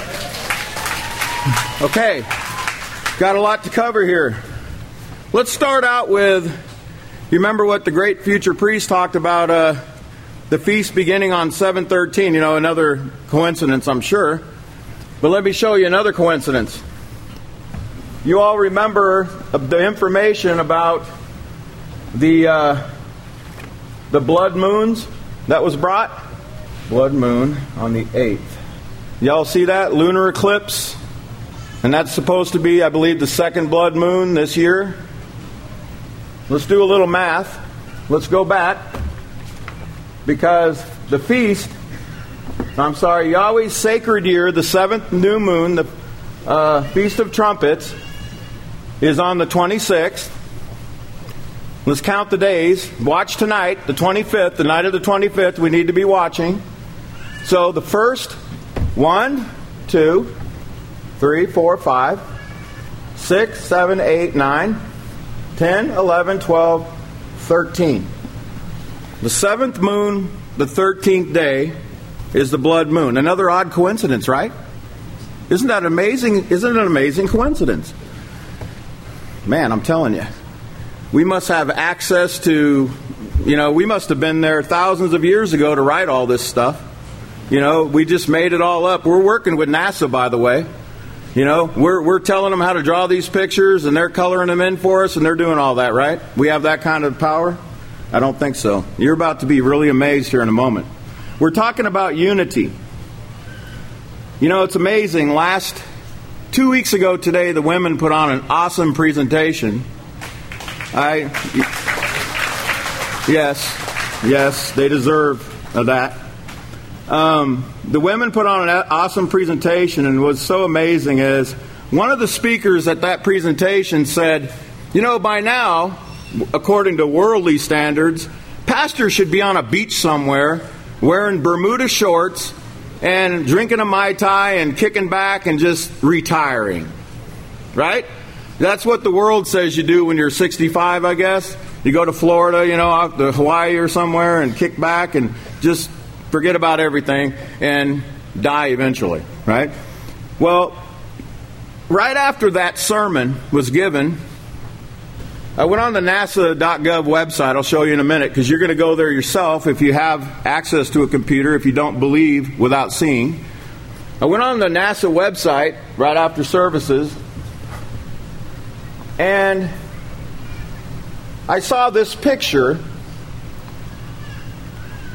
Speaker 16: Okay, got a lot to cover here. Let's start out with, you remember what the great future priest talked about, the feast beginning on 7/13, another coincidence, I'm sure. But let me show you another coincidence. You all remember the information about the blood moons that was brought? Blood moon on the 8th. Y'all see that? Lunar eclipse. And that's supposed to be, I believe, the second blood moon this year. Let's do a little math. Let's go back. Because the Yahweh's sacred year, the 7th new moon, the Feast of Trumpets, is on the 26th. Let's count the days. Watch tonight, the 25th, the night of the 25th. We need to be watching. So the first, 1, 2, 3, 4, 5, 6, 7, 8, 9, 10, 11, 12, 13. The 7th moon, the 13th day, is the blood moon. Another odd coincidence, right? Isn't that amazing? Isn't it an amazing coincidence? Man, I'm telling you. We must have access to, we must have been there thousands of years ago to write all this stuff. We just made it all up. We're working with NASA, by the way. We're telling them how to draw these pictures, and they're coloring them in for us, and they're doing all that, right? We have that kind of power? I don't think so. You're about to be really amazed here in a moment. We're talking about unity. It's amazing. 2 weeks ago today, the women put on an awesome presentation. Yes, they deserve that. The women put on an awesome presentation, and what's so amazing is one of the speakers at that presentation said, by now, according to worldly standards, pastors should be on a beach somewhere wearing Bermuda shorts and drinking a Mai Tai and kicking back and just retiring. Right? That's what the world says you do when you're 65, I guess. You go to Florida, out to Hawaii or somewhere and kick back and just forget about everything and die eventually, right? Well, right after that sermon was given, I went on the NASA.gov website. I'll show you in a minute, because you're going to go there yourself if you have access to a computer, if you don't believe without seeing. I went on the NASA website right after services, and I saw this picture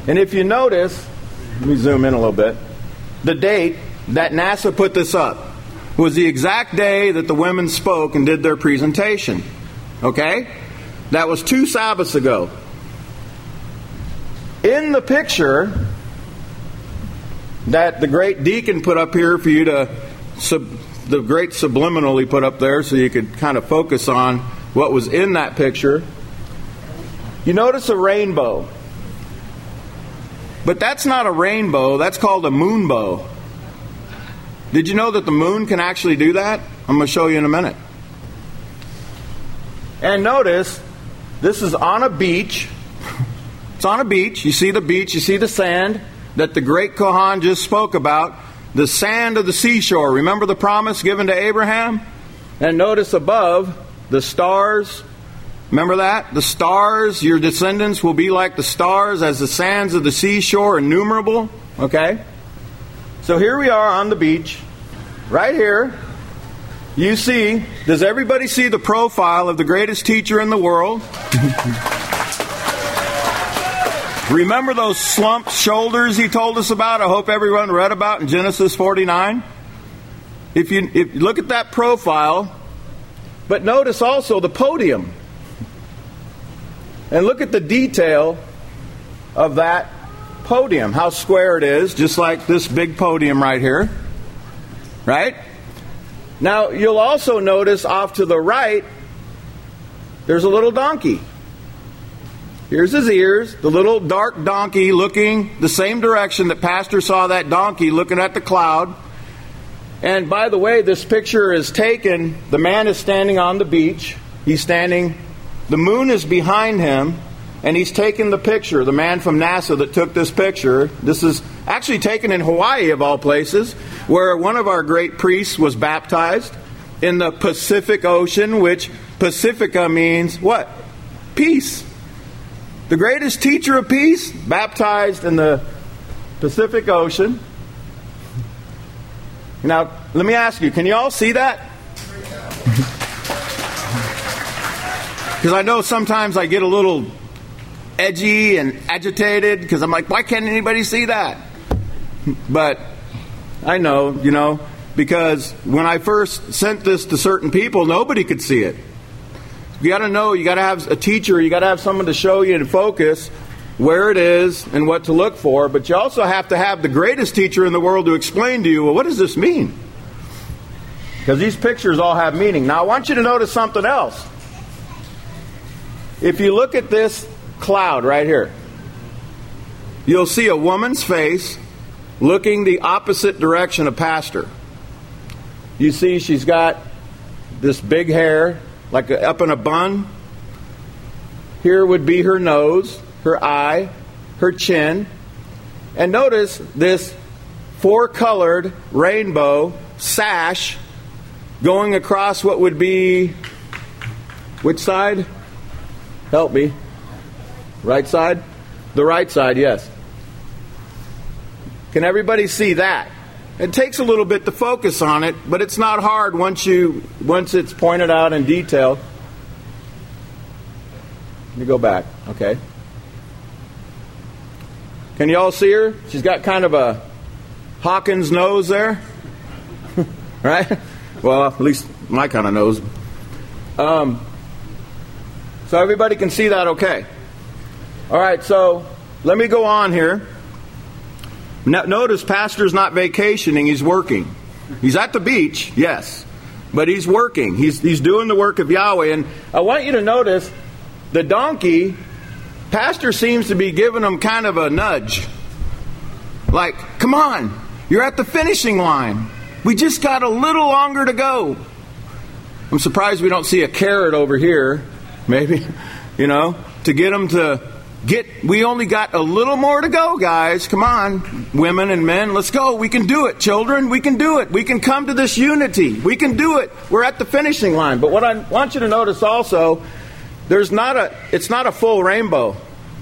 Speaker 16: And if you notice, let me zoom in a little bit, the date that NASA put this up was the exact day that the women spoke and did their presentation. Okay? That was 2 Sabbaths ago. In the picture that the great deacon put up here for you to, the great subliminal he put up there so you could kind of focus on what was in that picture, you notice a rainbow. But that's not a rainbow, that's called a moonbow. Did you know that the moon can actually do that? I'm going to show you in a minute. And notice, this is on a beach. It's on a beach. You see the beach, you see the sand that the great Kohan just spoke about. The sand of the seashore. Remember the promise given to Abraham? And notice above, the stars. Remember that? The stars, your descendants will be like the stars as the sands of the seashore, innumerable. Okay? So here we are on the beach. Right here. You see, does everybody see the profile of the greatest teacher in the world? Remember those slumped shoulders he told us about? I hope everyone read about in Genesis 49. If you look at that profile, but notice also the podium. And look at the detail of that podium, how square it is, just like this big podium right here. Right? Now, you'll also notice off to the right, there's a little donkey. Here's his ears, the little dark donkey looking the same direction that Pastor saw that donkey looking at the cloud. And by the way, this picture is taken, the man is standing on the beach. He's standing, the moon is behind him, and he's taken the picture, the man from NASA that took this picture. This is actually taken in Hawaii, of all places, where one of our great priests was baptized in the Pacific Ocean, which Pacifica means what? Peace. The greatest teacher of peace, baptized in the Pacific Ocean. Now, let me ask you, can you all see that? Because I know sometimes I get a little edgy and agitated because I'm like, why can't anybody see that? But I know, because when I first sent this to certain people, nobody could see it. You got to know, you got to have a teacher, you got to have someone to show you and focus where it is and what to look for. But you also have to have the greatest teacher in the world to explain to you, well, what does this mean? Because these pictures all have meaning. Now, I want you to notice something else. If you look at this cloud right here, you'll see a woman's face looking the opposite direction of Pastor. You see she's got this big hair, like up in a bun. Here would be her nose, her eye, her chin. And notice this 4-colored rainbow sash going across what would be, which side? Help me. Right side? The right side, yes. Can everybody see that? It takes a little bit to focus on it, but it's not hard once it's pointed out in detail. Let me go back. Okay. Can you all see her? She's got kind of a Hawkins nose there. Right? Well, at least my kind of nose. So everybody can see that okay. All right, so let me go on here. Notice Pastor's not vacationing, he's working. He's at the beach, yes, but he's working. He's doing the work of Yahweh. And I want you to notice the donkey, Pastor seems to be giving him kind of a nudge. Like, come on, you're at the finishing line. We just got a little longer to go. I'm surprised we don't see a carrot over here, maybe, to get him to we only got a little more to go, guys. Come on, women and men, let's go. We can do it, children. We can do it. We can come to this unity. We can do it. We're at the finishing line. But what I want you to notice also, it's not a full rainbow.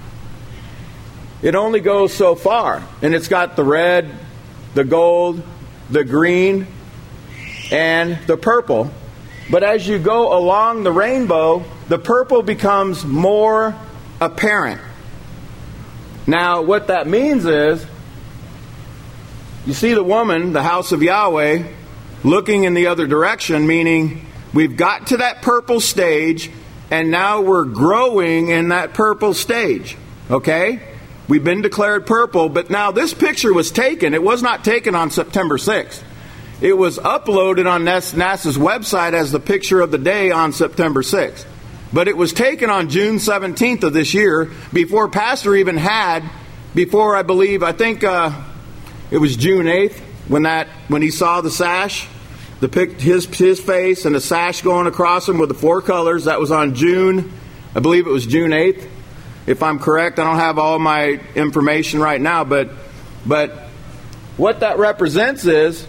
Speaker 16: It only goes so far. And it's got the red, the gold, the green, and the purple. But as you go along the rainbow, the purple becomes more apparent. Now, what that means is, you see the woman, the house of Yahweh, looking in the other direction, meaning we've got to that purple stage, and now we're growing in that purple stage. Okay? We've been declared purple, but now this picture was taken. It was not taken on September 6th. It was uploaded on NASA's website as the picture of the day on September 6th. But it was taken on June 17th of this year, before Pastor even had, before I think it was June 8th, when he saw the sash, his face and the sash going across him with the 4 colors. That was on June, I believe it was June 8th, if I'm correct. I don't have all my information right now, but what that represents is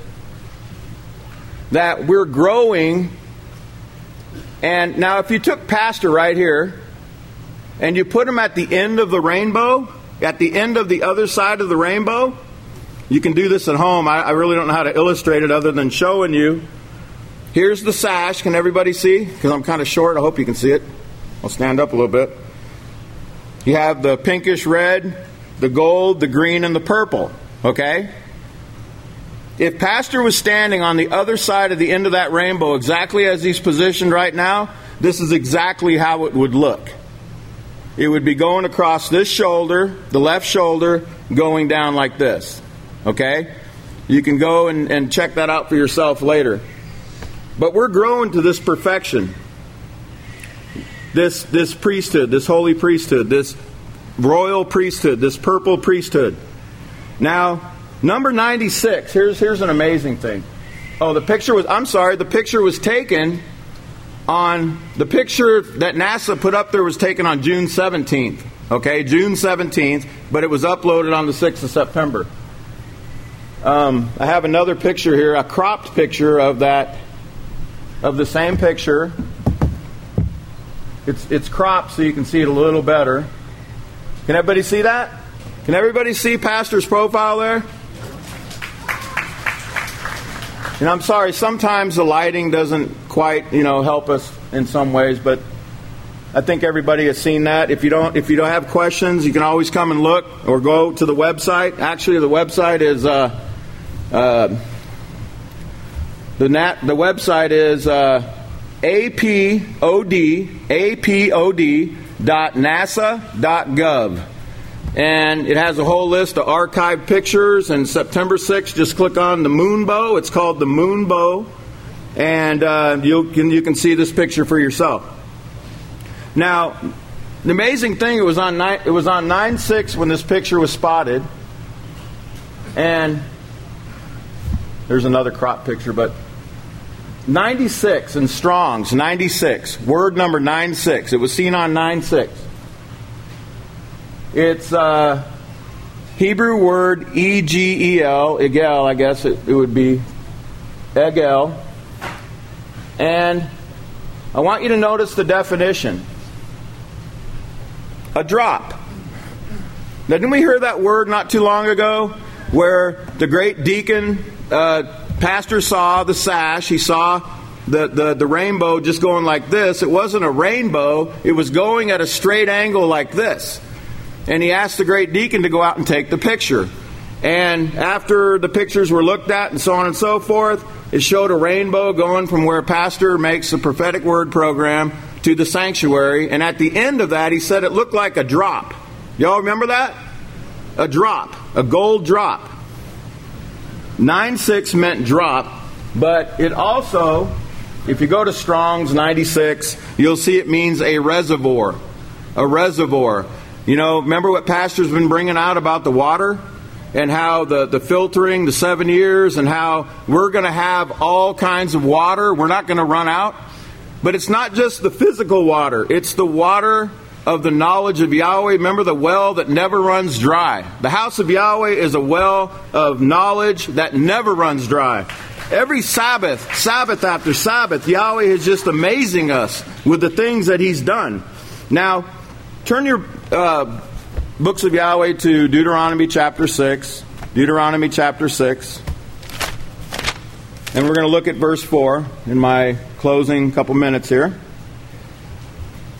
Speaker 16: that we're growing. And now if you took Pastor right here and you put him at the end of the rainbow, at the end of the other side of the rainbow, you can do this at home. I really don't know how to illustrate it other than showing you. Here's the sash. Can everybody see? Because I'm kind of short. I hope you can see it. I'll stand up a little bit. You have the pinkish red, the gold, the green, and the purple. Okay? If Pastor was standing on the other side of the end of that rainbow, exactly as he's positioned right now, this is exactly how it would look. It would be going across this shoulder, the left shoulder, going down like this. Okay? You can go and check that out for yourself later. But we're growing to this perfection. This priesthood, this holy priesthood, this royal priesthood, this purple priesthood. Now, number 96, here's an amazing thing. The picture was taken on, the picture that NASA put up there was taken on June 17th. Okay, June 17th, but it was uploaded on the 6th of September. I have another picture here, a cropped picture of the same picture. It's cropped so you can see it a little better. Can everybody see that? Can everybody see Pastor's profile there? And I'm sorry, sometimes the lighting doesn't quite, help us in some ways, but I think everybody has seen that. If you don't have questions, you can always come and look or go to the website. Actually, the website is the website is apod.nasa.gov. And it has a whole list of archived pictures. And September 6th, just click on the moon bow. It's called the moon bow. And you can see this picture for yourself. Now, the amazing thing, it was on 9/6 when this picture was spotted. And there's another crop picture, but 96 in Strong's, 96, word number 96. It was seen on 9/6. It's Hebrew word E-G-E-L, Egel, I guess it would be Egel. And I want you to notice the definition. A drop. Now, didn't we hear that word not too long ago where the great deacon, Pastor saw the sash, he saw the rainbow just going like this. It wasn't a rainbow, it was going at a straight angle like this. And he asked the great deacon to go out and take the picture. And after the pictures were looked at and so on and so forth, it showed a rainbow going from where Pastor makes the prophetic word program to the sanctuary. And at the end of that, he said it looked like a drop. Y'all remember that? A drop. A gold drop. 9/6 meant drop. But it also, if you go to Strong's 96, you'll see it means a reservoir. A reservoir. Remember what Pastor's been bringing out about the water? And how the filtering, the 7 years, and how we're going to have all kinds of water. We're not going to run out. But it's not just the physical water. It's the water of the knowledge of Yahweh. Remember the well that never runs dry. The house of Yahweh is a well of knowledge that never runs dry. Every Sabbath after Sabbath, Yahweh is just amazing us with the things that He's done. Now, turn your books of Yahweh to Deuteronomy chapter 6. Deuteronomy chapter 6. And we're going to look at verse 4 in my closing couple minutes here.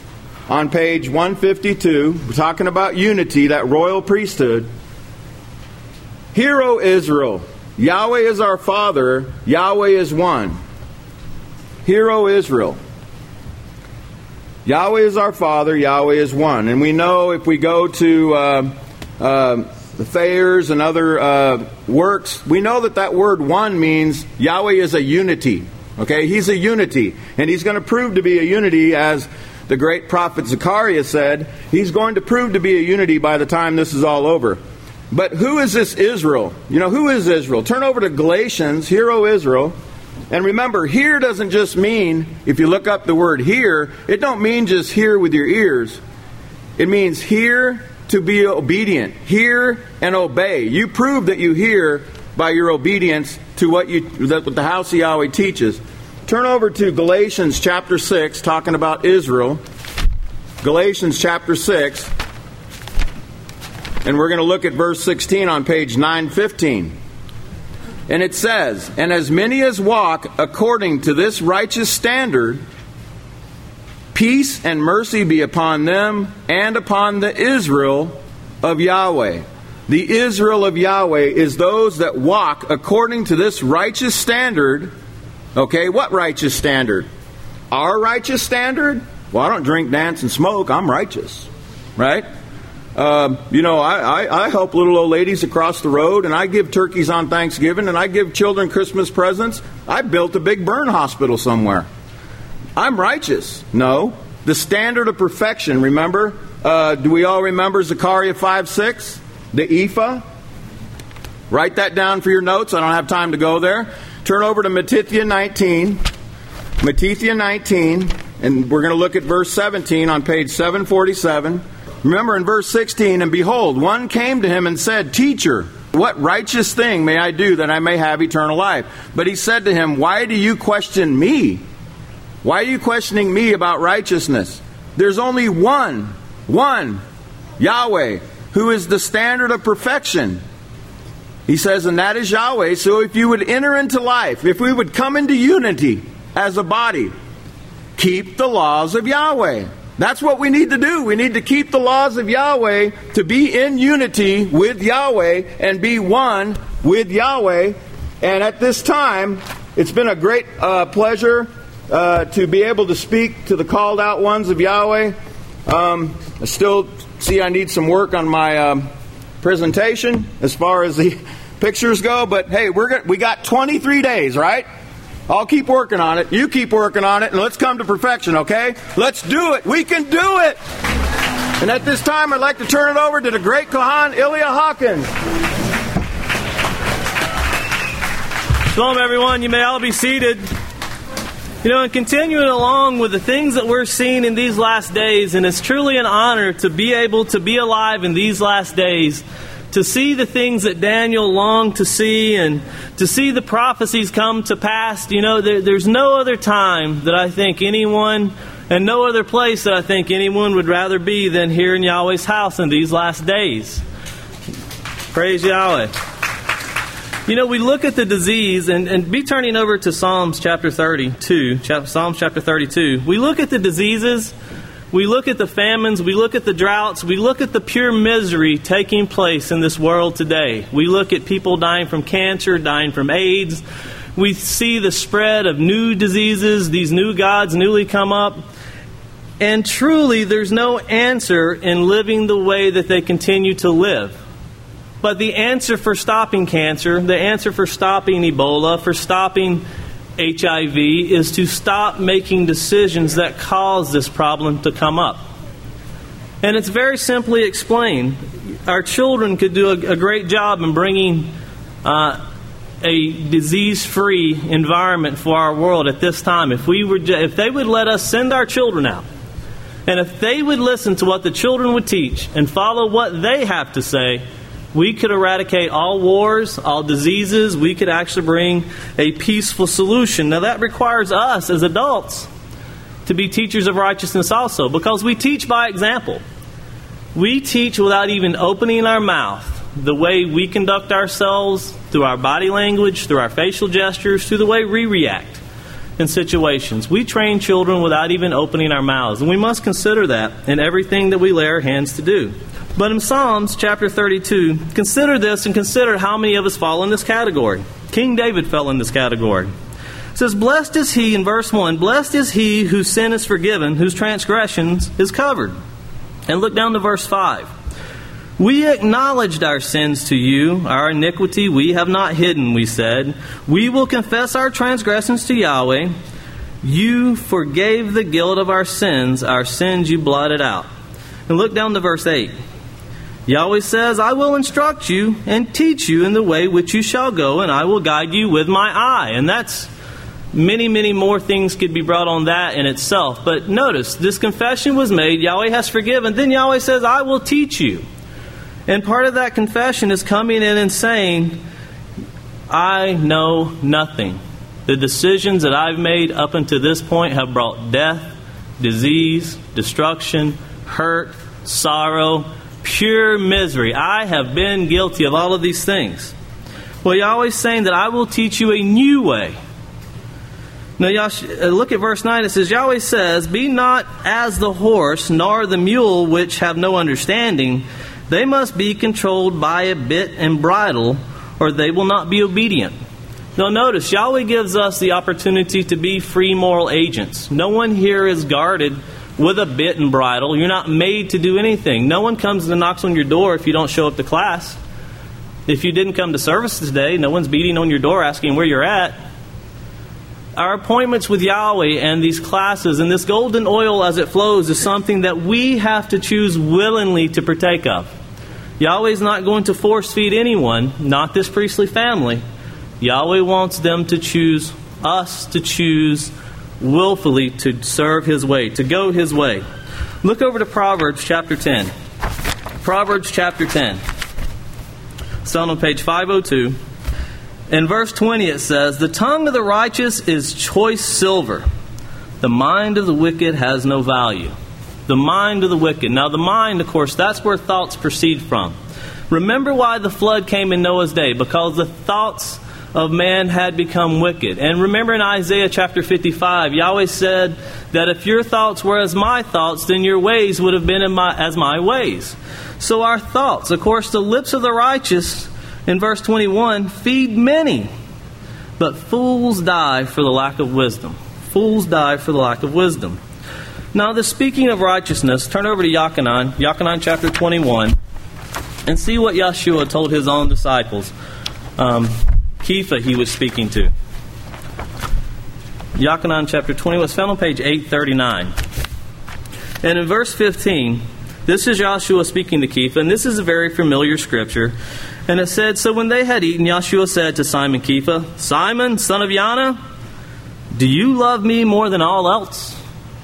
Speaker 16: on page 152, we're talking about unity, that royal priesthood. Hear, O Israel, Yahweh is our Father, Yahweh is one. Hear, O Israel. Yahweh is our Father, Yahweh is one. And we know if we go to the Thayers and other works, we know that word one means Yahweh is a unity. Okay, He's a unity. And He's going to prove to be a unity, as the great prophet Zechariah said. He's going to prove to be a unity by the time this is all over. But who is this Israel? You know, who is Israel? Turn over to Galatians, Hear, O Israel. And remember, hear doesn't just mean, if you look up the word hear, it don't mean just hear with your ears. It means hear to be obedient. Hear and obey. You prove that you hear by your obedience to what the house of Yahweh teaches. Turn over to Galatians chapter 6, talking about Israel. Galatians chapter 6. And we're going to look at verse 16 on page 915. And it says, and as many as walk according to this righteous standard, peace and mercy be upon them and upon the Israel of Yahweh. The Israel of Yahweh is those that walk according to this righteous standard. Okay, what righteous standard? Our righteous standard? Well, I don't drink, dance, and smoke. I'm righteous. Right? I help little old ladies across the road, and I give turkeys on Thanksgiving, and I give children Christmas presents. I built a big burn hospital somewhere. I'm righteous. No. The standard of perfection, remember? Do we all remember Zechariah 5:6? The ephah? Write that down for your notes. I don't have time to go there. Turn over to Matthew 19. Matthew 19, and we're going to look at verse 17 on page 747. Remember in verse 16, and behold, one came to him and said, Teacher, what righteous thing may I do that I may have eternal life? But he said to him, why do you question me? Why are you questioning me about righteousness? There's only one, Yahweh, who is the standard of perfection. He says, and that is Yahweh. So if you would enter into life, if we would come into unity as a body, keep the laws of Yahweh. That's what we need to do. We need to keep the laws of Yahweh, to be in unity with Yahweh and be one with Yahweh. And at this time, it's been a great pleasure to be able to speak to the called out ones of Yahweh. I still see I need some work on my presentation as far as the pictures go. But hey, we got 23 days, right? I'll keep working on it. You keep working on it, and let's come to perfection, okay? Let's do it. We can do it. And at this time, I'd like to turn it over to the great Kohan, Ilya Hawkins.
Speaker 17: Shalom, everyone. You may all be seated. And continuing along with the things that we're seeing in these last days, and it's truly an honor to be able to be alive in these last days, to see the things that Daniel longed to see and to see the prophecies come to pass. There's no other time that I think anyone, and no other place that I think anyone would rather be than here in Yahweh's house in these last days. Praise Yahweh. We look at the disease, and be turning over to Psalms chapter 32. Psalms chapter 32. We look at the diseases. We look at the famines, we look at the droughts, we look at the pure misery taking place in this world today. We look at people dying from cancer, dying from AIDS. We see the spread of new diseases, these new gods newly come up. And truly, there's no answer in living the way that they continue to live. But the answer for stopping cancer, the answer for stopping Ebola, for stopping HIV, is to stop making decisions that cause this problem to come up. And it's very simply explained. Our children could do a great job in bringing a disease-free environment for our world at this time. If they would let us send our children out, and if they would listen to what the children would teach and follow what they have to say, we could eradicate all wars, all diseases. We could actually bring a peaceful solution. Now that requires us as adults to be teachers of righteousness also, because we teach by example. We teach without even opening our mouth. The way we conduct ourselves, through our body language, through our facial gestures, through the way we react. in situations. We train children without even opening our mouths, and we must consider that in everything that we lay our hands to do. But in Psalms chapter 32, consider this and consider how many of us fall in this category. King David fell in this category. It says, blessed is he, in verse 1, blessed is he whose sin is forgiven, whose transgressions is covered. And look down to verse 5. We acknowledged our sins to you, our iniquity we have not hidden, we said. We will confess our transgressions to Yahweh. You forgave the guilt of our sins you blotted out. And look down to verse 8. Yahweh says, I will instruct you and teach you in the way which you shall go, and I will guide you with my eye. And that's many, many more things could be brought on that in itself. But notice, this confession was made, Yahweh has forgiven, then Yahweh says, I will teach you. And part of that confession is coming in and saying, I know nothing. The decisions that I've made up until this point have brought death, disease, destruction, hurt, sorrow, pure misery. I have been guilty of all of these things. Well, Yahweh's saying that I will teach you a new way. Now, look at verse 9. It says, Yahweh says, be not as the horse, nor the mule, which have no understanding. They must be controlled by a bit and bridle, or they will not be obedient. Now notice, Yahweh gives us the opportunity to be free moral agents. No one here is guarded with a bit and bridle. You're not made to do anything. No one comes and knocks on your door if you don't show up to class. If you didn't come to service today, no one's beating on your door asking where you're at. Our appointments with Yahweh and these classes and this golden oil as it flows is something that we have to choose willingly to partake of. Yahweh's not going to force feed anyone, not this priestly family. Yahweh wants them to choose, us to choose willfully to serve His way, to go His way. Look over to Proverbs chapter 10. Proverbs chapter 10. It's found on page 502. In verse 20 it says, the tongue of the righteous is choice silver. The mind of the wicked has no value. The mind of the wicked. Now the mind, of course, that's where thoughts proceed from. Remember why the flood came in Noah's day. Because the thoughts of man had become wicked. And remember in Isaiah chapter 55, Yahweh said that if your thoughts were as my thoughts, then your ways would have been as my ways. So our thoughts, of course, the lips of the righteous, in verse 21, feed many, but fools die for the lack of wisdom. Fools die for the lack of wisdom. Now, speaking of righteousness, turn over to Yochanan chapter 21, and see what Yeshua told his own disciples. Kepha he was speaking to. Yochanan chapter 20 was found on page 839. And in verse 15, this is Yeshua speaking to Kepha, and this is a very familiar scripture. And it said, so when they had eaten, Yeshua said to Simon Kepha, Simon, son of Yana, do you love me more than all else?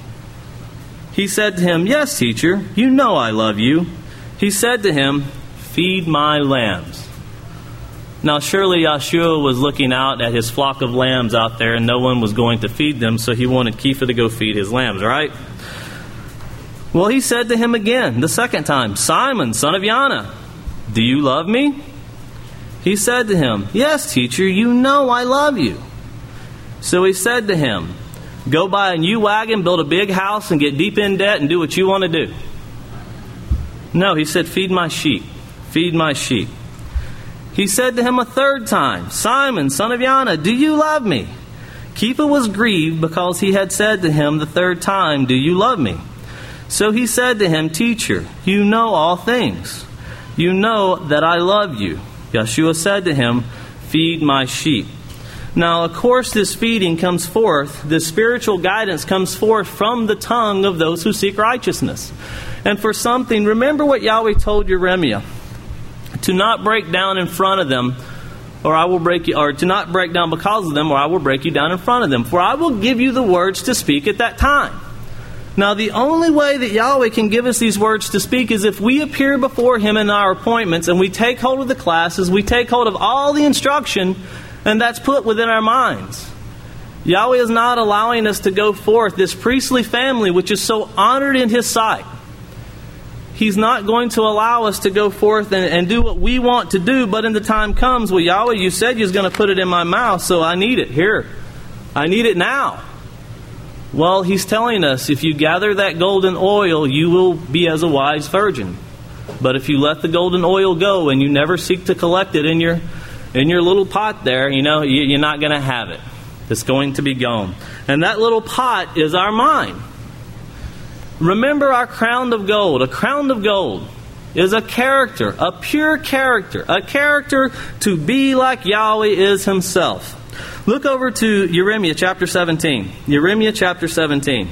Speaker 17: He said to him, yes, teacher, you know I love you. He said to him, feed my lambs. Now surely Yeshua was looking out at his flock of lambs out there, and no one was going to feed them, so he wanted Kepha to go feed his lambs, right? Well, he said to him again, the second time, Simon, son of Yana, do you love me? He said to him, yes, teacher, you know I love you. So he said to him, go buy a new wagon, build a big house, and get deep in debt and do what you want to do. No, he said, feed my sheep. Feed my sheep. He said to him a third time, Simon, son of Yana, do you love me? Kepha was grieved because he had said to him the third time, do you love me? So he said to him, teacher, you know all things. You know that I love you. Yeshua said to him, feed my sheep. Now, of course, this feeding comes forth, this spiritual guidance comes forth from the tongue of those who seek righteousness. And for something, remember what Yahweh told Jeremiah, to not break down in front of them, or I will break you, or to not break down because of them, or I will break you down in front of them. For I will give you the words to speak at that time. Now, the only way that Yahweh can give us these words to speak is if we appear before Him in our appointments and we take hold of the classes, we take hold of all the instruction, and that's put within our minds. Yahweh is not allowing us to go forth, this priestly family which is so honored in His sight. He's not going to allow us to go forth and do what we want to do, but in the time comes, well, Yahweh, you said you was going to put it in my mouth, so I need it. Here, I need it now. Well, he's telling us, if you gather that golden oil, you will be as a wise virgin. But if you let the golden oil go and you never seek to collect it in your little pot there, you're not going to have it. It's going to be gone. And that little pot is our mind. Remember our crown of gold. A crown of gold is a character, a pure character, a character to be like Yahweh is himself. Look over to Jeremiah chapter 17. Jeremiah chapter 17.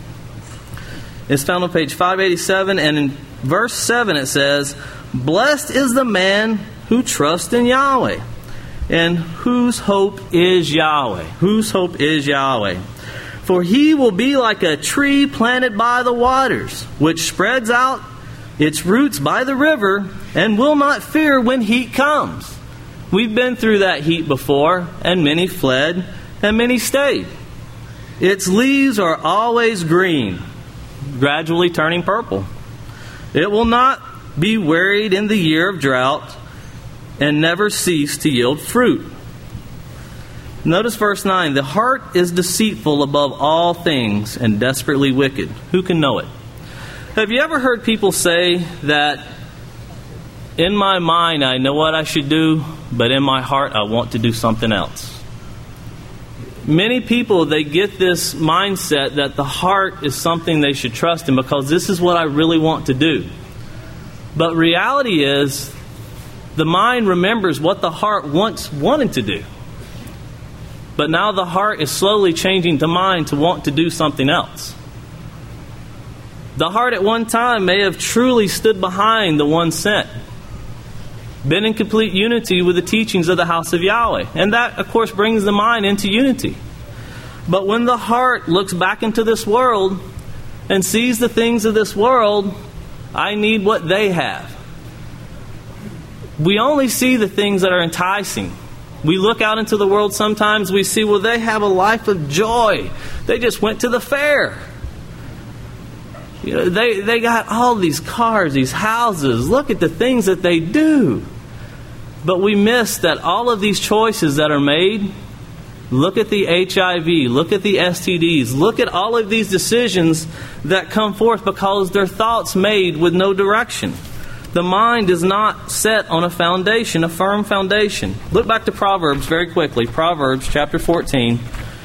Speaker 17: It's found on page 587, and in verse 7 it says, "Blessed is the man who trusts in Yahweh, and whose hope is Yahweh." Whose hope is Yahweh. "For he will be like a tree planted by the waters, which spreads out its roots by the river, and will not fear when heat comes." We've been through that heat before, and many fled, and many stayed. "Its leaves are always green, gradually turning purple. It will not be worried in the year of drought, and never cease to yield fruit." Notice verse 9. "The heart is deceitful above all things, and desperately wicked. Who can know it?" Have you ever heard people say that, "In my mind I know what I should do, but in my heart I want to do something else"? Many people, they get this mindset that the heart is something they should trust in because this is what I really want to do. But reality is, the mind remembers what the heart once wanted to do. But now the heart is slowly changing the mind to want to do something else. The heart at one time may have truly stood behind the one sent, been in complete unity with the teachings of the house of Yahweh. And that, of course, brings the mind into unity. But when the heart looks back into this world and sees the things of this world, I need what they have. We only see the things that are enticing. We look out into the world sometimes, we see, well, they have a life of joy. They just went to the fair. They got all these cars, these houses. Look at the things that they do. But we miss that all of these choices that are made, look at the HIV, look at the STDs, look at all of these decisions that come forth because they're thoughts made with no direction. The mind is not set on a foundation, a firm foundation. Look back to Proverbs very quickly. Proverbs chapter 14.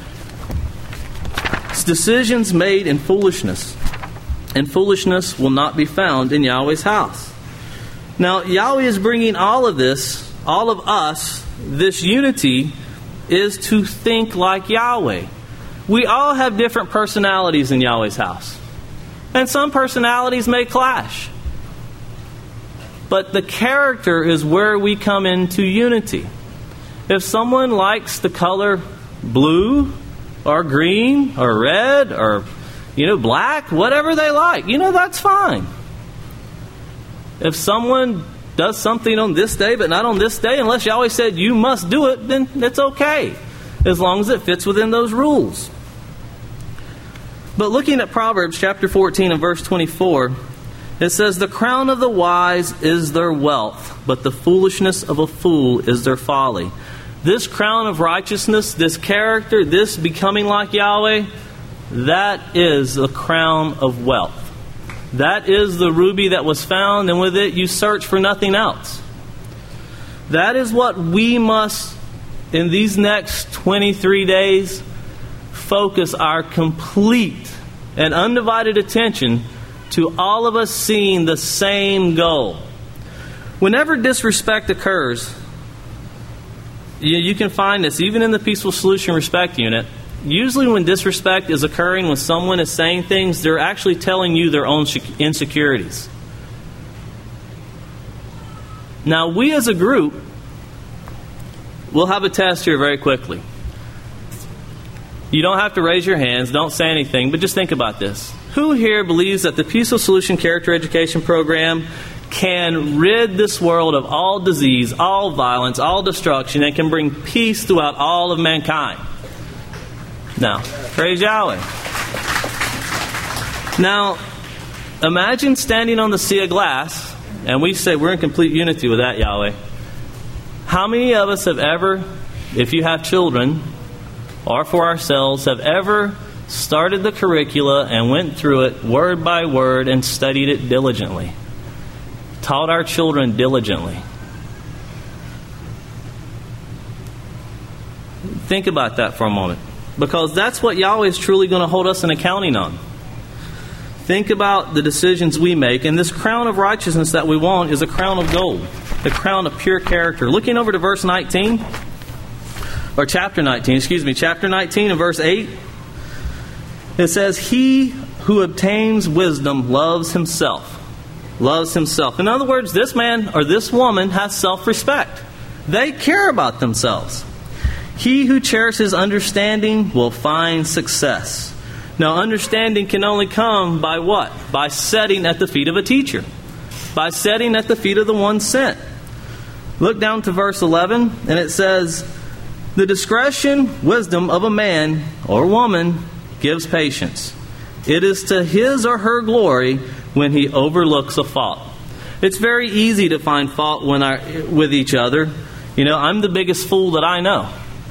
Speaker 17: It's decisions made in foolishness, and foolishness will not be found in Yahweh's house. Now, Yahweh is bringing all of this, all of us, this unity is to think like Yahweh. We all have different personalities in Yahweh's house. And some personalities may clash. But the character is where we come into unity. If someone likes the color blue or green or red or, black, whatever they like, that's fine. If someone does something on this day but not on this day, unless Yahweh said you must do it, then it's okay, as long as it fits within those rules. But looking at Proverbs chapter 14 and verse 24, it says, "The crown of the wise is their wealth, but the foolishness of a fool is their folly." This crown of righteousness, this character, this becoming like Yahweh, that is a crown of wealth. That is the ruby that was found, and with it you search for nothing else. That is what we must, in these next 23 days, focus our complete and undivided attention to all of us seeing the same goal. Whenever disrespect occurs, you can find this even in the Peaceful Solution Respect Unit. Usually when disrespect is occurring, when someone is saying things, they're actually telling you their own insecurities. Now, we as a group will have a test here very quickly. You don't have to raise your hands, don't say anything, but just think about this. Who here believes that the Peaceful Solution Character Education Program can rid this world of all disease, all violence, all destruction, and can bring peace throughout all of mankind? Now, praise Yahweh. Now, imagine standing on the sea of glass, and we say we're in complete unity with that, Yahweh. How many of us have ever, if you have children, or for ourselves have ever started the curricula and went through it word by word and studied it diligently. Taught our children diligently. Think about that for a moment, because that's what Yahweh is truly going to hold us in accounting on. Think about the decisions we make, and this crown of righteousness that we want is a crown of gold, the crown of pure character. Looking over to verse 19, or chapter 19 and verse 8, it says, "He who obtains wisdom loves himself." Loves himself. In other words, this man or this woman has self-respect. They care about themselves. "He who cherishes understanding will find success." Now, understanding can only come by what? By sitting at the feet of a teacher. By sitting at the feet of the one sent. Look down to verse 11, and it says, "The discretion, wisdom of a man or woman gives patience. It is to his or her glory when he overlooks a fault." It's very easy to find fault with each other. You know, I'm the biggest fool that I know.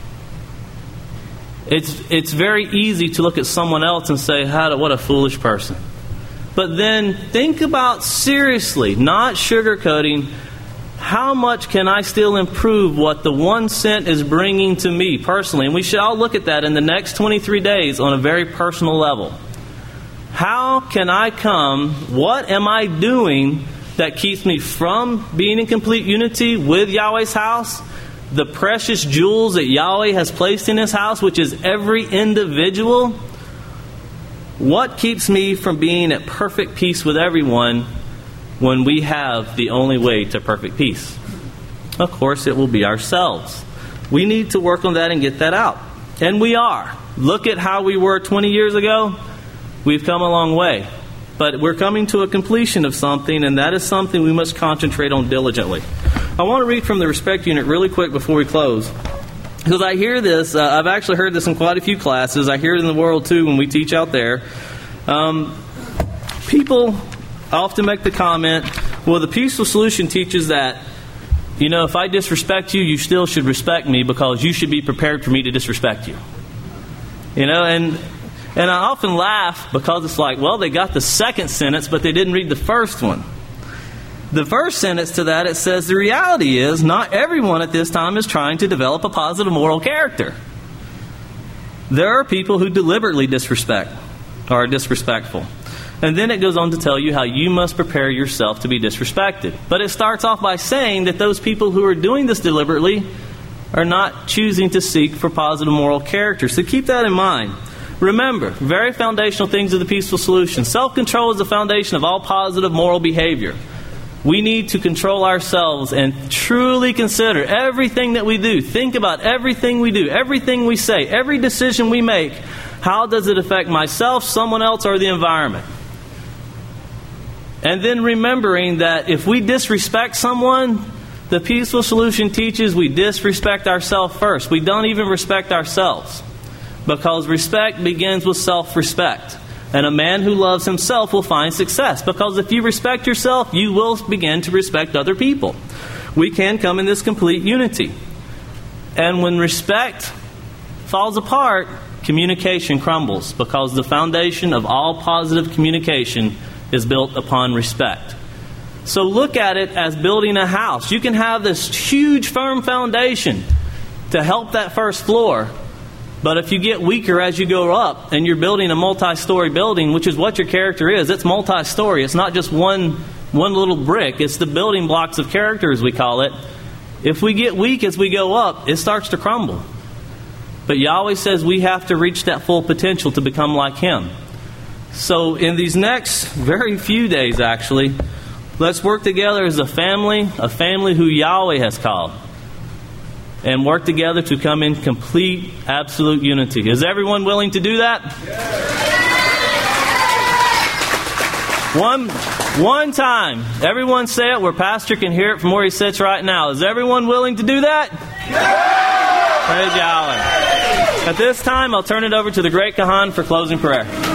Speaker 17: It's very easy to look at someone else and say, what a foolish person. But then think about seriously, not sugarcoating, how much can I still improve what the one sent is bringing to me personally? And we should all look at that in the next 23 days on a very personal level. How can I come? What am I doing that keeps me from being in complete unity with Yahweh's house? The precious jewels that Yahweh has placed in His house, which is every individual. What keeps me from being at perfect peace with everyone when we have the only way to perfect peace? Of course, it will be ourselves. We need to work on that and get that out. And we are. Look at how we were 20 years ago. We've come a long way. But we're coming to a completion of something, and that is something we must concentrate on diligently. I want to read from the Respect Unit really quick before we close. Because I hear this, I've actually heard this in quite a few classes. I hear it in the world too when we teach out there. People often make the comment, well, the peaceful solution teaches that, if I disrespect you, you still should respect me because you should be prepared for me to disrespect you. And I often laugh because it's like, well, they got the second sentence, but they didn't read the first one. The first sentence to that, it says, the reality is not everyone at this time is trying to develop a positive moral character. There are people who deliberately disrespect or are disrespectful. And then it goes on to tell you how you must prepare yourself to be disrespected. But it starts off by saying that those people who are doing this deliberately are not choosing to seek for positive moral character. So keep that in mind. Remember, very foundational things of the peaceful solution. Self-control is the foundation of all positive moral behavior. We need to control ourselves and truly consider everything that we do. Think about everything we do, everything we say, every decision we make. How does it affect myself, someone else, or the environment? And then remembering that if we disrespect someone, the peaceful solution teaches we disrespect ourselves first. We don't even respect ourselves. Because respect begins with self-respect. And a man who loves himself will find success. Because if you respect yourself, you will begin to respect other people. We can come in this complete unity. And when respect falls apart, communication crumbles. Because the foundation of all positive communication is built upon respect. So look at it as building a house. You can have this huge, firm foundation to help that first floor. But if you get weaker as you go up and you're building a multi-story building, which is what your character is, it's multi-story. It's not just one little brick. It's the building blocks of character, as we call it. If we get weak as we go up, it starts to crumble. But Yahweh says we have to reach that full potential to become like Him. So in these next very few days, actually, let's work together as a family who Yahweh has called. And work together to come in complete, absolute unity. Is everyone willing to do that? Yeah. One time. Everyone say it where Pastor can hear it from where he sits right now. Is everyone willing to do that? Yeah. Praise Yahweh. At this time, I'll turn it over to the great Kahan for closing prayer.